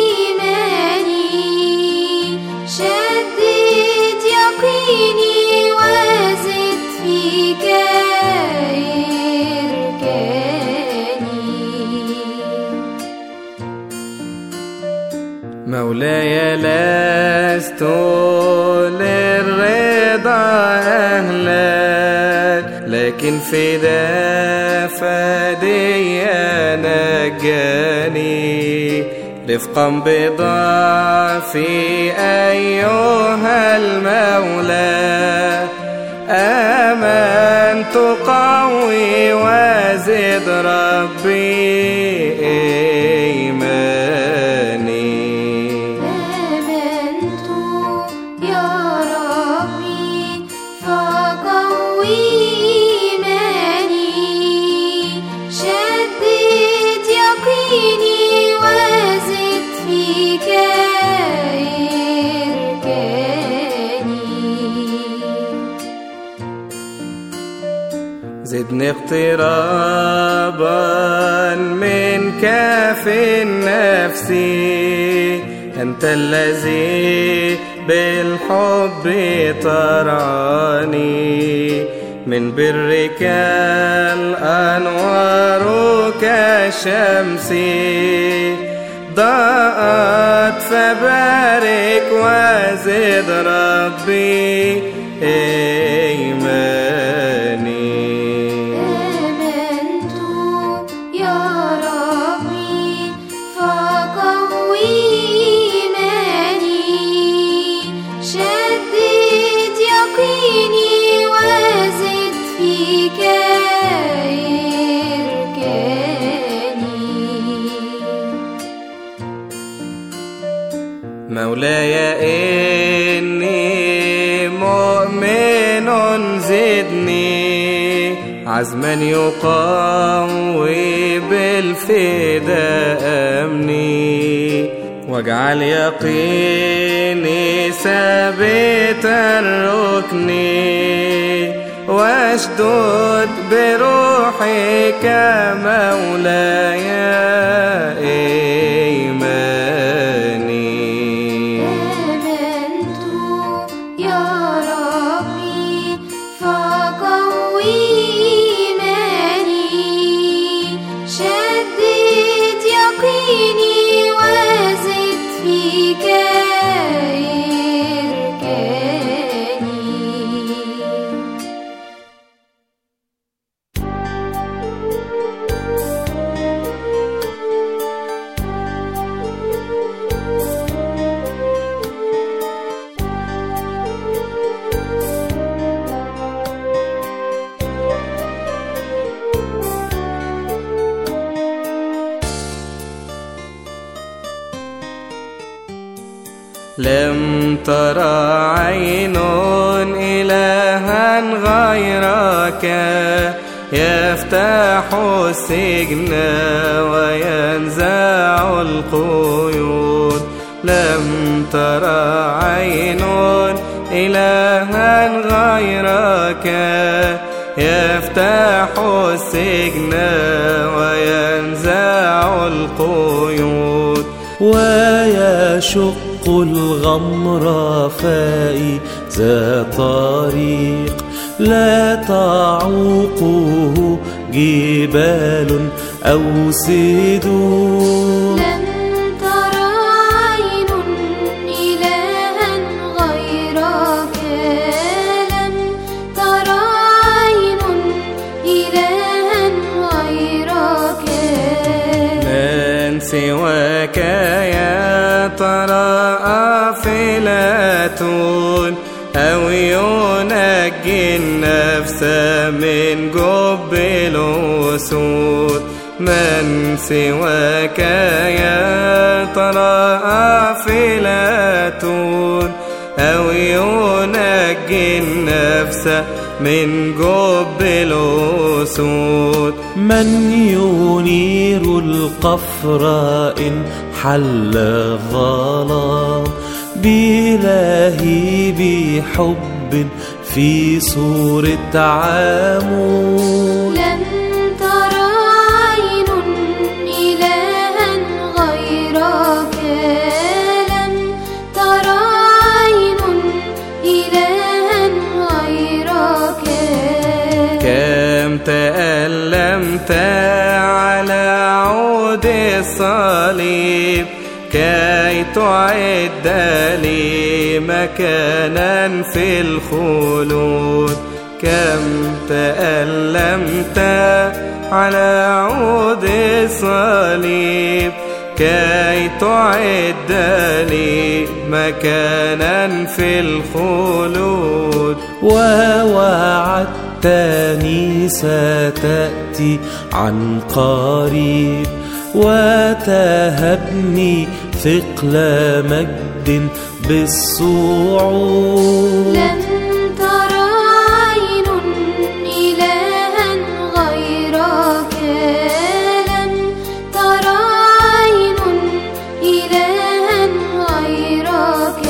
إيماني، شدد يقيني وزد فيك إركاني. مولاي لست للرضا أهلا، لكن فدا فدي نجاني، رفقا بضعفي أيها المولى، آمنت قوي وزد ربي زدني اقترابا منك في النفس، أنت الذي بالحب ترعاني، من برك الأنوار كالشمس ضاءت، فبارك وزد ربي إيماني. آمنت يا ربي فقوي إيماني، شدد يقيني وزد فيك مولاي إني مؤمن، زدني عزما يقوي بالفداء أمني، واجعل يقيني ثابت الركن، واشدد بروحك مولاي إيماني. آمنت يا ربي فقوي إيماني، شدد يقيني وزد فيك لم ترى عين إلها غيرك، يفتح السجن وينزع القيود. لم ترى عين إلها غيرك، يفتح السجن وينزع القيود. ويشق الغمر فإذا طريق لا تعوقه جبال أو سدود. لم ترى عين إلها غيرك، لم ترى عين إلها غيرك، من سواك يا ترى آفلة، أو ينجي النفس من جب الأسود. من سواك يا ترى آفلة، أو ينجي النفس من جب الأسود. من ينير القفر إن حل الظلام، بلهيب حب في صورة عمود. لم ترى عين إلها غيرك، لم ترى عين إلها غيرك، كم تألمت على عود الصليب كي تعد لي مكانا في الخلود. كم تألمت على عود الصليب كي تعد لي مكانا في الخلود. ووعدتني ستأتي عن قريب، وتهبني ثقل مجد بالصعود. لم ترى عين إلها غيرك، لم ترى عين إلها غيرك.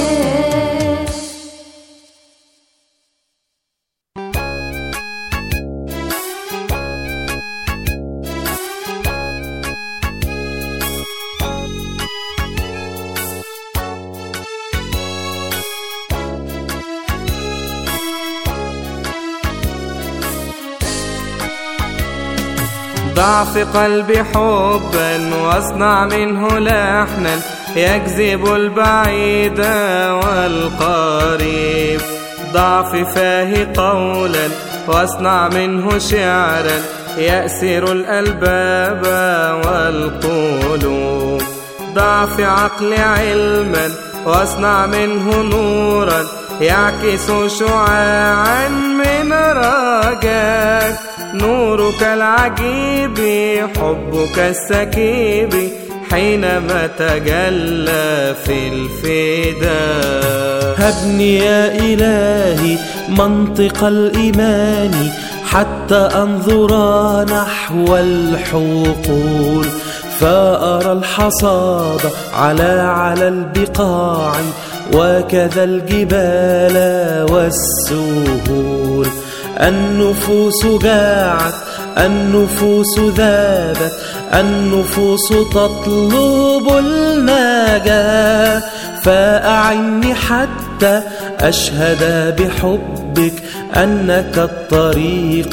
ضع في قلبي حبا واصنع منه لحنا يجذب البعيد والقريب. ضع في فاه قولا واصنع منه شعرا يأسر الألباب والقلوب. ضع في عقلي علما واصنع منه نورا يعكس شعاعا من رجاك. نورك العجيب حبك السكيب حينما تجلى في الفداء. هبني يا إلهي منطق الإيمان حتى أنظر نحو الحقول، فأرى الحصاد على على البقاع وكذا الجبال والسهول. النفوس جاعت، النفوس ذابت، النفوس تطلب النجاة، فأعني حتى أشهد بحبك أنك الطريق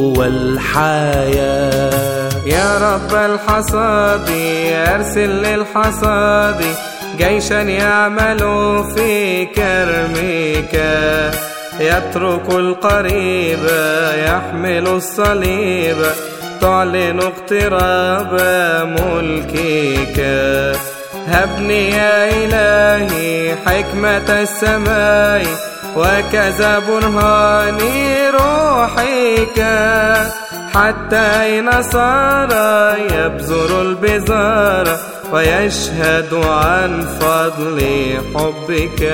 والحياة. يا رب الحصاد أرسل للحصاد جيشا يعمل في كرمك، يترك القريب يحمل الصليب تعلن اقتراب ملكك. هبني يا إلهي حكمة السماء وكذا برهان روحك، حتى أين صار يبذر البزار ويشهد عن فضل حبك.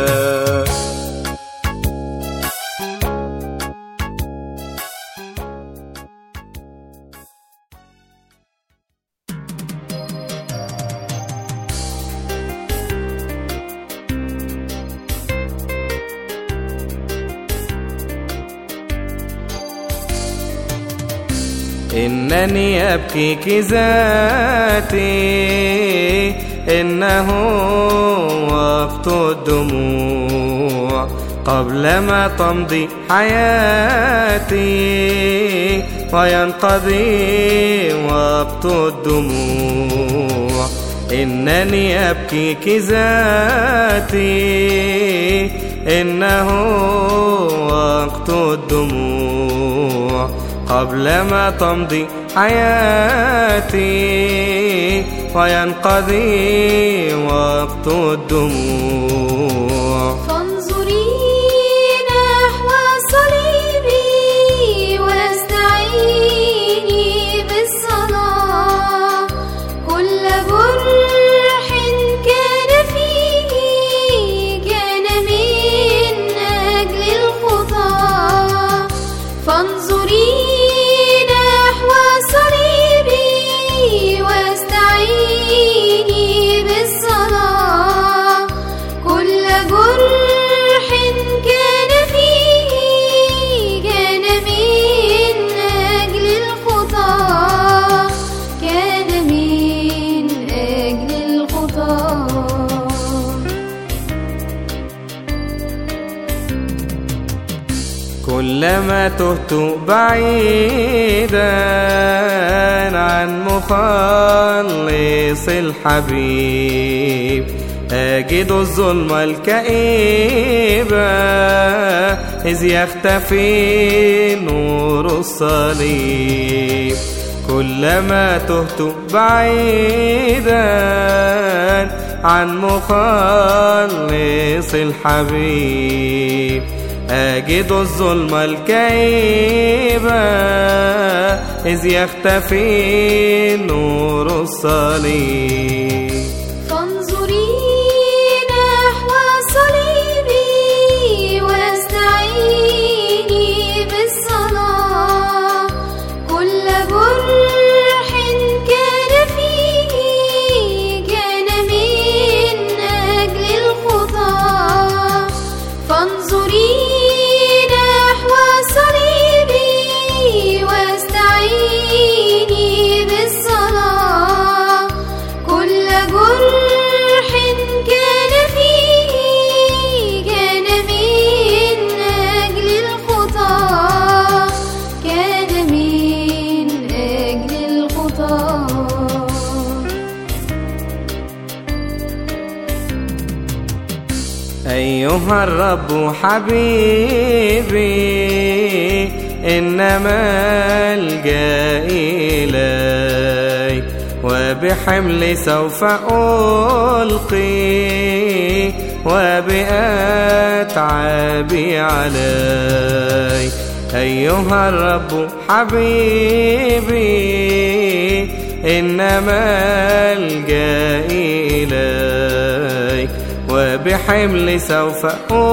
إنني أبكيك ذاتي، إنه وقت الدموع قبل ما تمضي حياتي وينقضي وقت الدموع. إنني أبكيك ذاتي، إنه وقت الدموع قبل ما تمضي حياتي وينقضي وقت الدموع. فانظري نحو صليبي واستعيني بالصلاة، كل جرح كان فيه كان من أجل الخطاة. فانظري واستعيني بالصلاة، كل جرح كان فيه كان من أجل الخطاة، كان من أجل الخطاة. كلما تهت بعيدا عن مخلص الحبيب أجد الظلم الكئيب إذ يختفي نور الصليب. كلما تهت بعيدا عن مخلص الحبيب أجد الظلم الكئيب إذ يختفي نور الصليب. فانظري نحو صليبي واستعيني بالصلاة، كل جرح كان فيه كان من أجل الخطاة. فانظري واستعيني بالصلاة، كل أيها الرب حبيبي إنما ألجأ إليك وبحملي سوف ألقي وبأتعابي عليك. أيها الرب حبيبي إنما ألجأ إليك وبحملي سوف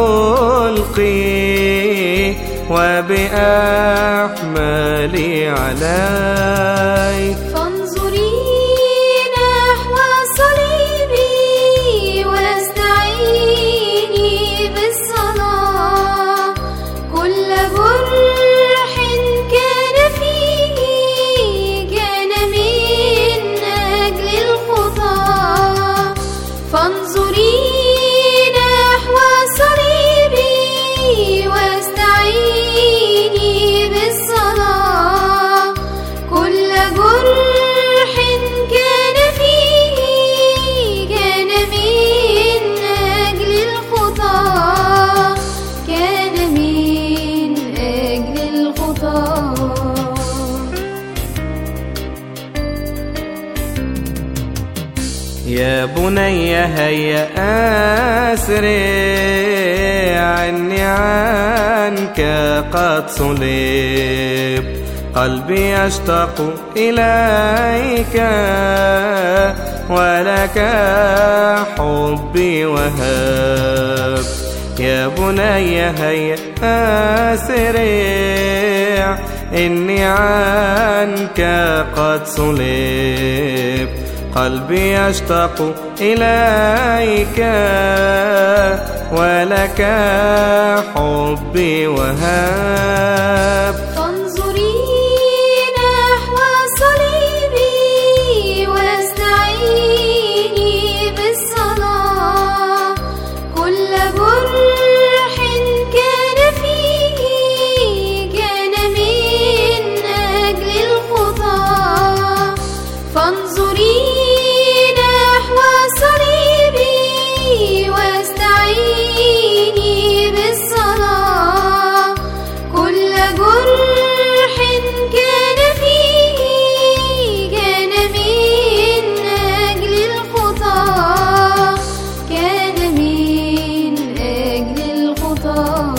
ألقي وبأحملي عليك. فانظري نحو صليبي واستعيني بالصلاة، كل جرح كان فيه كان من أجل الخطاة. فانظري نحو صليبي واستعيني بالصلاة، كل جرح كان فيه كان من أجل الخطاة، كان من أجل الخطاة. يا بني هيا أسرع عني عنك قد صلب، قلبي يشتاق إليك ولك حبي وهب. يا بني هيا أسرع إني عنك قد صلب، قلبي يشتاق إليك ولك حبي وهب. فانظري نحو صليبي واستعيني بالصلاة، كل جرح كان فيه كان من أجل الخطاة. فانظري نحو صليبي واستعيني بالصلاة، كل جرح كان فيه كان من أجل الخطاة، كان من أجل الخطاة.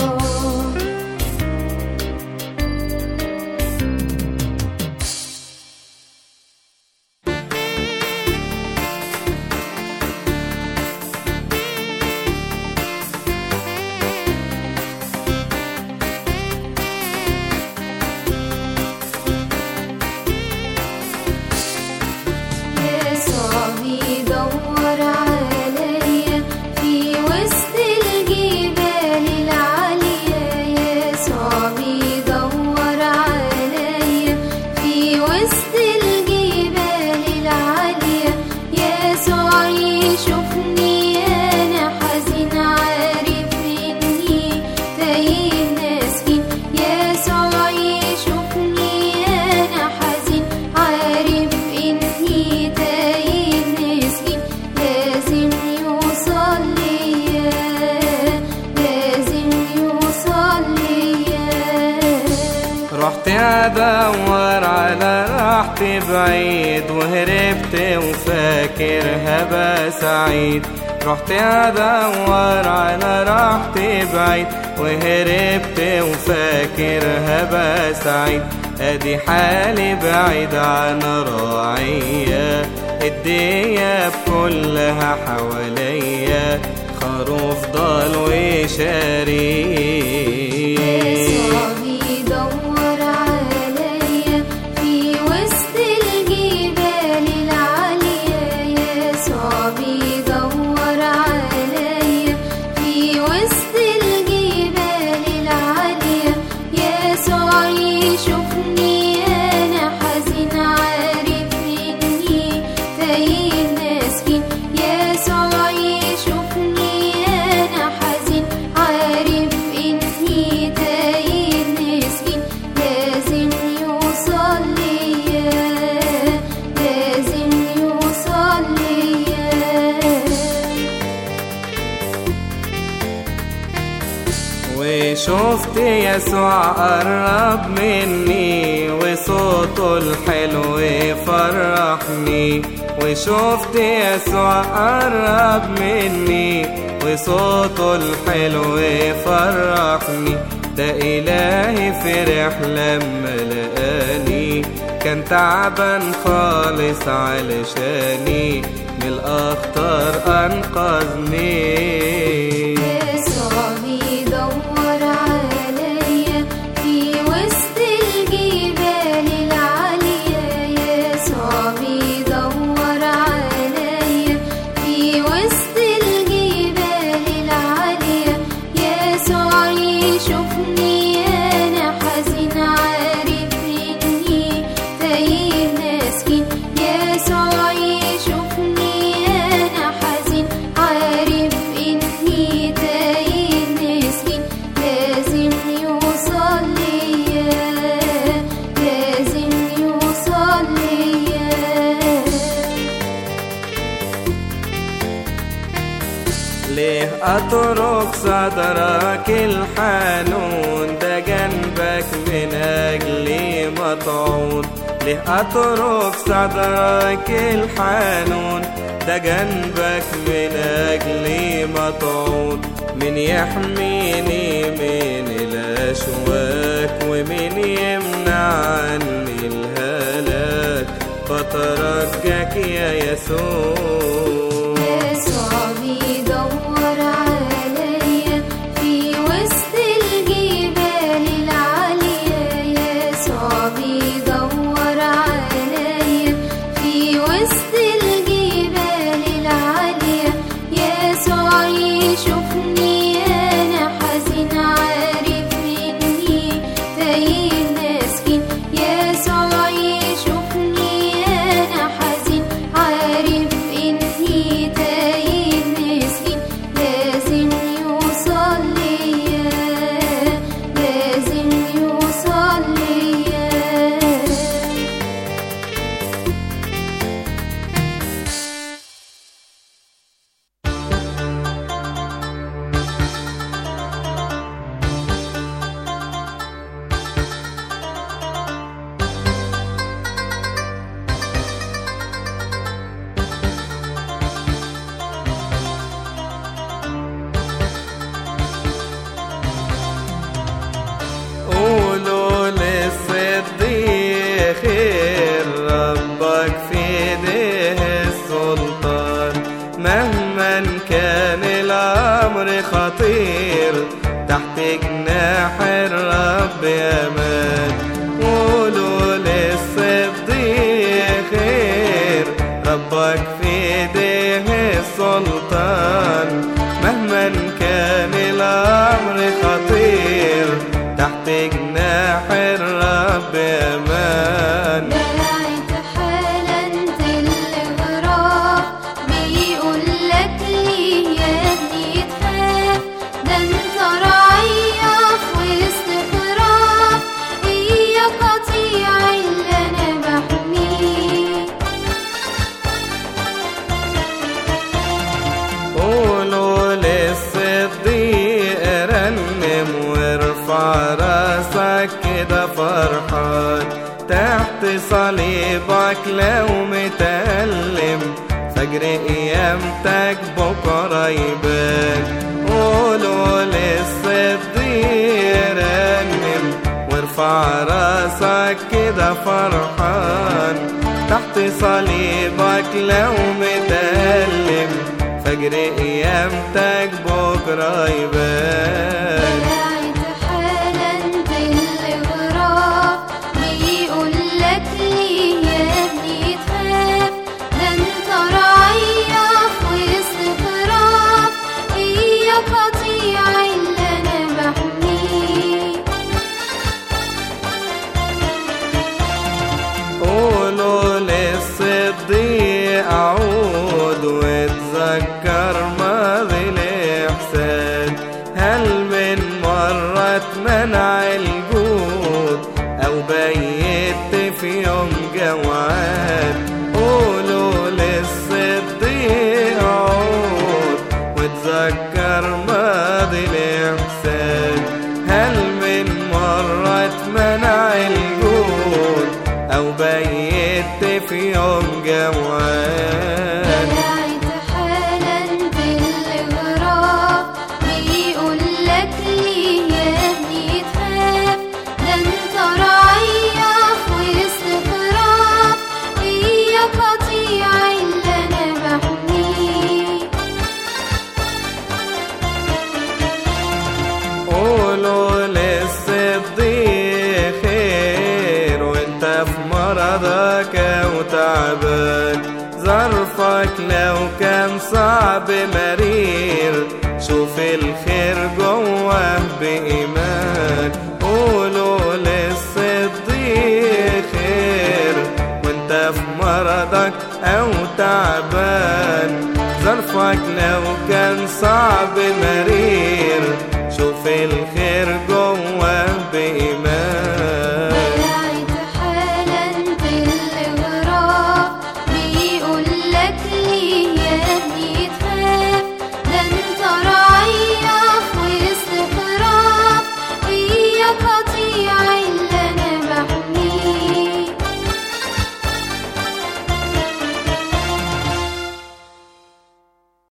يسوع بيدور عليا في وسط الجبال العالية، يسوع بيدور عليا في وسط الجبال العالية. يسوع يشوفني أنا حزين عارف إني تايه مسكين، يسوع يشوفني أنا حزين عارف إني تايه مسكين. لازم يوصل ليا، لازم يوصل ليا. رحت أدور على راحتي بعيد وهربت وفاكرها بسعيد، رحت أدور على راحتي بعيد وهربت وفاكرها بسعيد. أدي حالي بعيد عن راعية، الدنيا بكلها حواليا خروف ضال وشريد. يسوع بيدور عليا في وسط الجبال العالية، يسوع بيدور عليا في وسط الجبال العالية. يسوع يشوفني أنا حزين عارف إني تايه مسكين، يسوع يشوفني أنا حزين عارف إني وشفت يسوع قرب مني وصوته الحلو فرحني. وشفت يسوع قرب مني وصوته الحلو فرحني. ده إلهي فرح لما لقاني، كان تعبان خالص علشاني، من الأخطار أنقذني. يسوع بيدور عليا في وسط الجبال العالية. يسوع بيدور عليا في وسط الجبال العالية. يسوع يشوفني أنا حزين، عارف إني تايه مسكين. يسوع يشوفني أنا حزين، عارف إني تايه مسكين. لازم يوصل ليا، لازم يوصل ليا. ليه أترك صدرك الحنون، ده جنبك من أجلي مطعون. ليه أترك صدرك الحنون، ده جنبك من أجلي مطعون. من يحميني من الأشواك ومن يمنع عني الهلاك، بترجاك يا يسوع. يسوع بيدور عليا في وسط الجبال العالية. يسوع بيدور عليا في وسط الجبال العالية. يسوع يشوفني أنا حزين، عارف إني تايه مسكين. يسوع يشوفني أنا حزين، عارف إني تايه مسكين. لازم يوصل ليا، لازم يوصل ليا. قولوا للصديق خير، ربك في ايديه السلطان. مهما كان الأمر خطير، تحت جناح الرب أمان. قولوا للصديق خير، ربك في ايديه السلطان. مهما كان الأمر خطير، تحت جناح الرب أمان. دلعت حالا الغراب بيقولك ليه يا ابني تخاف، ده انت رعية في وسط خراب، هي قطيع اللي انا بحميه. قولوا للصديق رنم وارفع راسك كده فرحان، تحت صليبك لو متألم، فجر قيامتك بكرة يبان. قولوا للصديق رنم وارفع راسك كده فرحان، تحت صليبك لو متألم، فجر قيامتك بكرة يبان. دلعت حالا الغراب بيقولك ليه يا ابني تخاف، ده انت رعية في وسط خراب، هي قطيع اللي انا بحميه. قولوا للصديق عود وتذكر ماضي الإحسان، هل من مرة اتمنع الجود أو بيت في يوم جوعان. قولوا للصديق عود وتذكر ماضي الإحسان، جوعان. بدأت حالا بالاغراف بيقول لك ليه يا ابني تخاف، ده انت رعية في وسط خراف، هي قطيع اللي انا بحميه. قولوا للصديق خير وانت في مرضك او تعبان، ظرفك لو كان صعب مرير شوف الخير جواه بإيمان. قولوا للصديق خير وانت في مرضك او تعبان، ظرفك لو كان صعب مرير شوف الخير جواه بإيمان.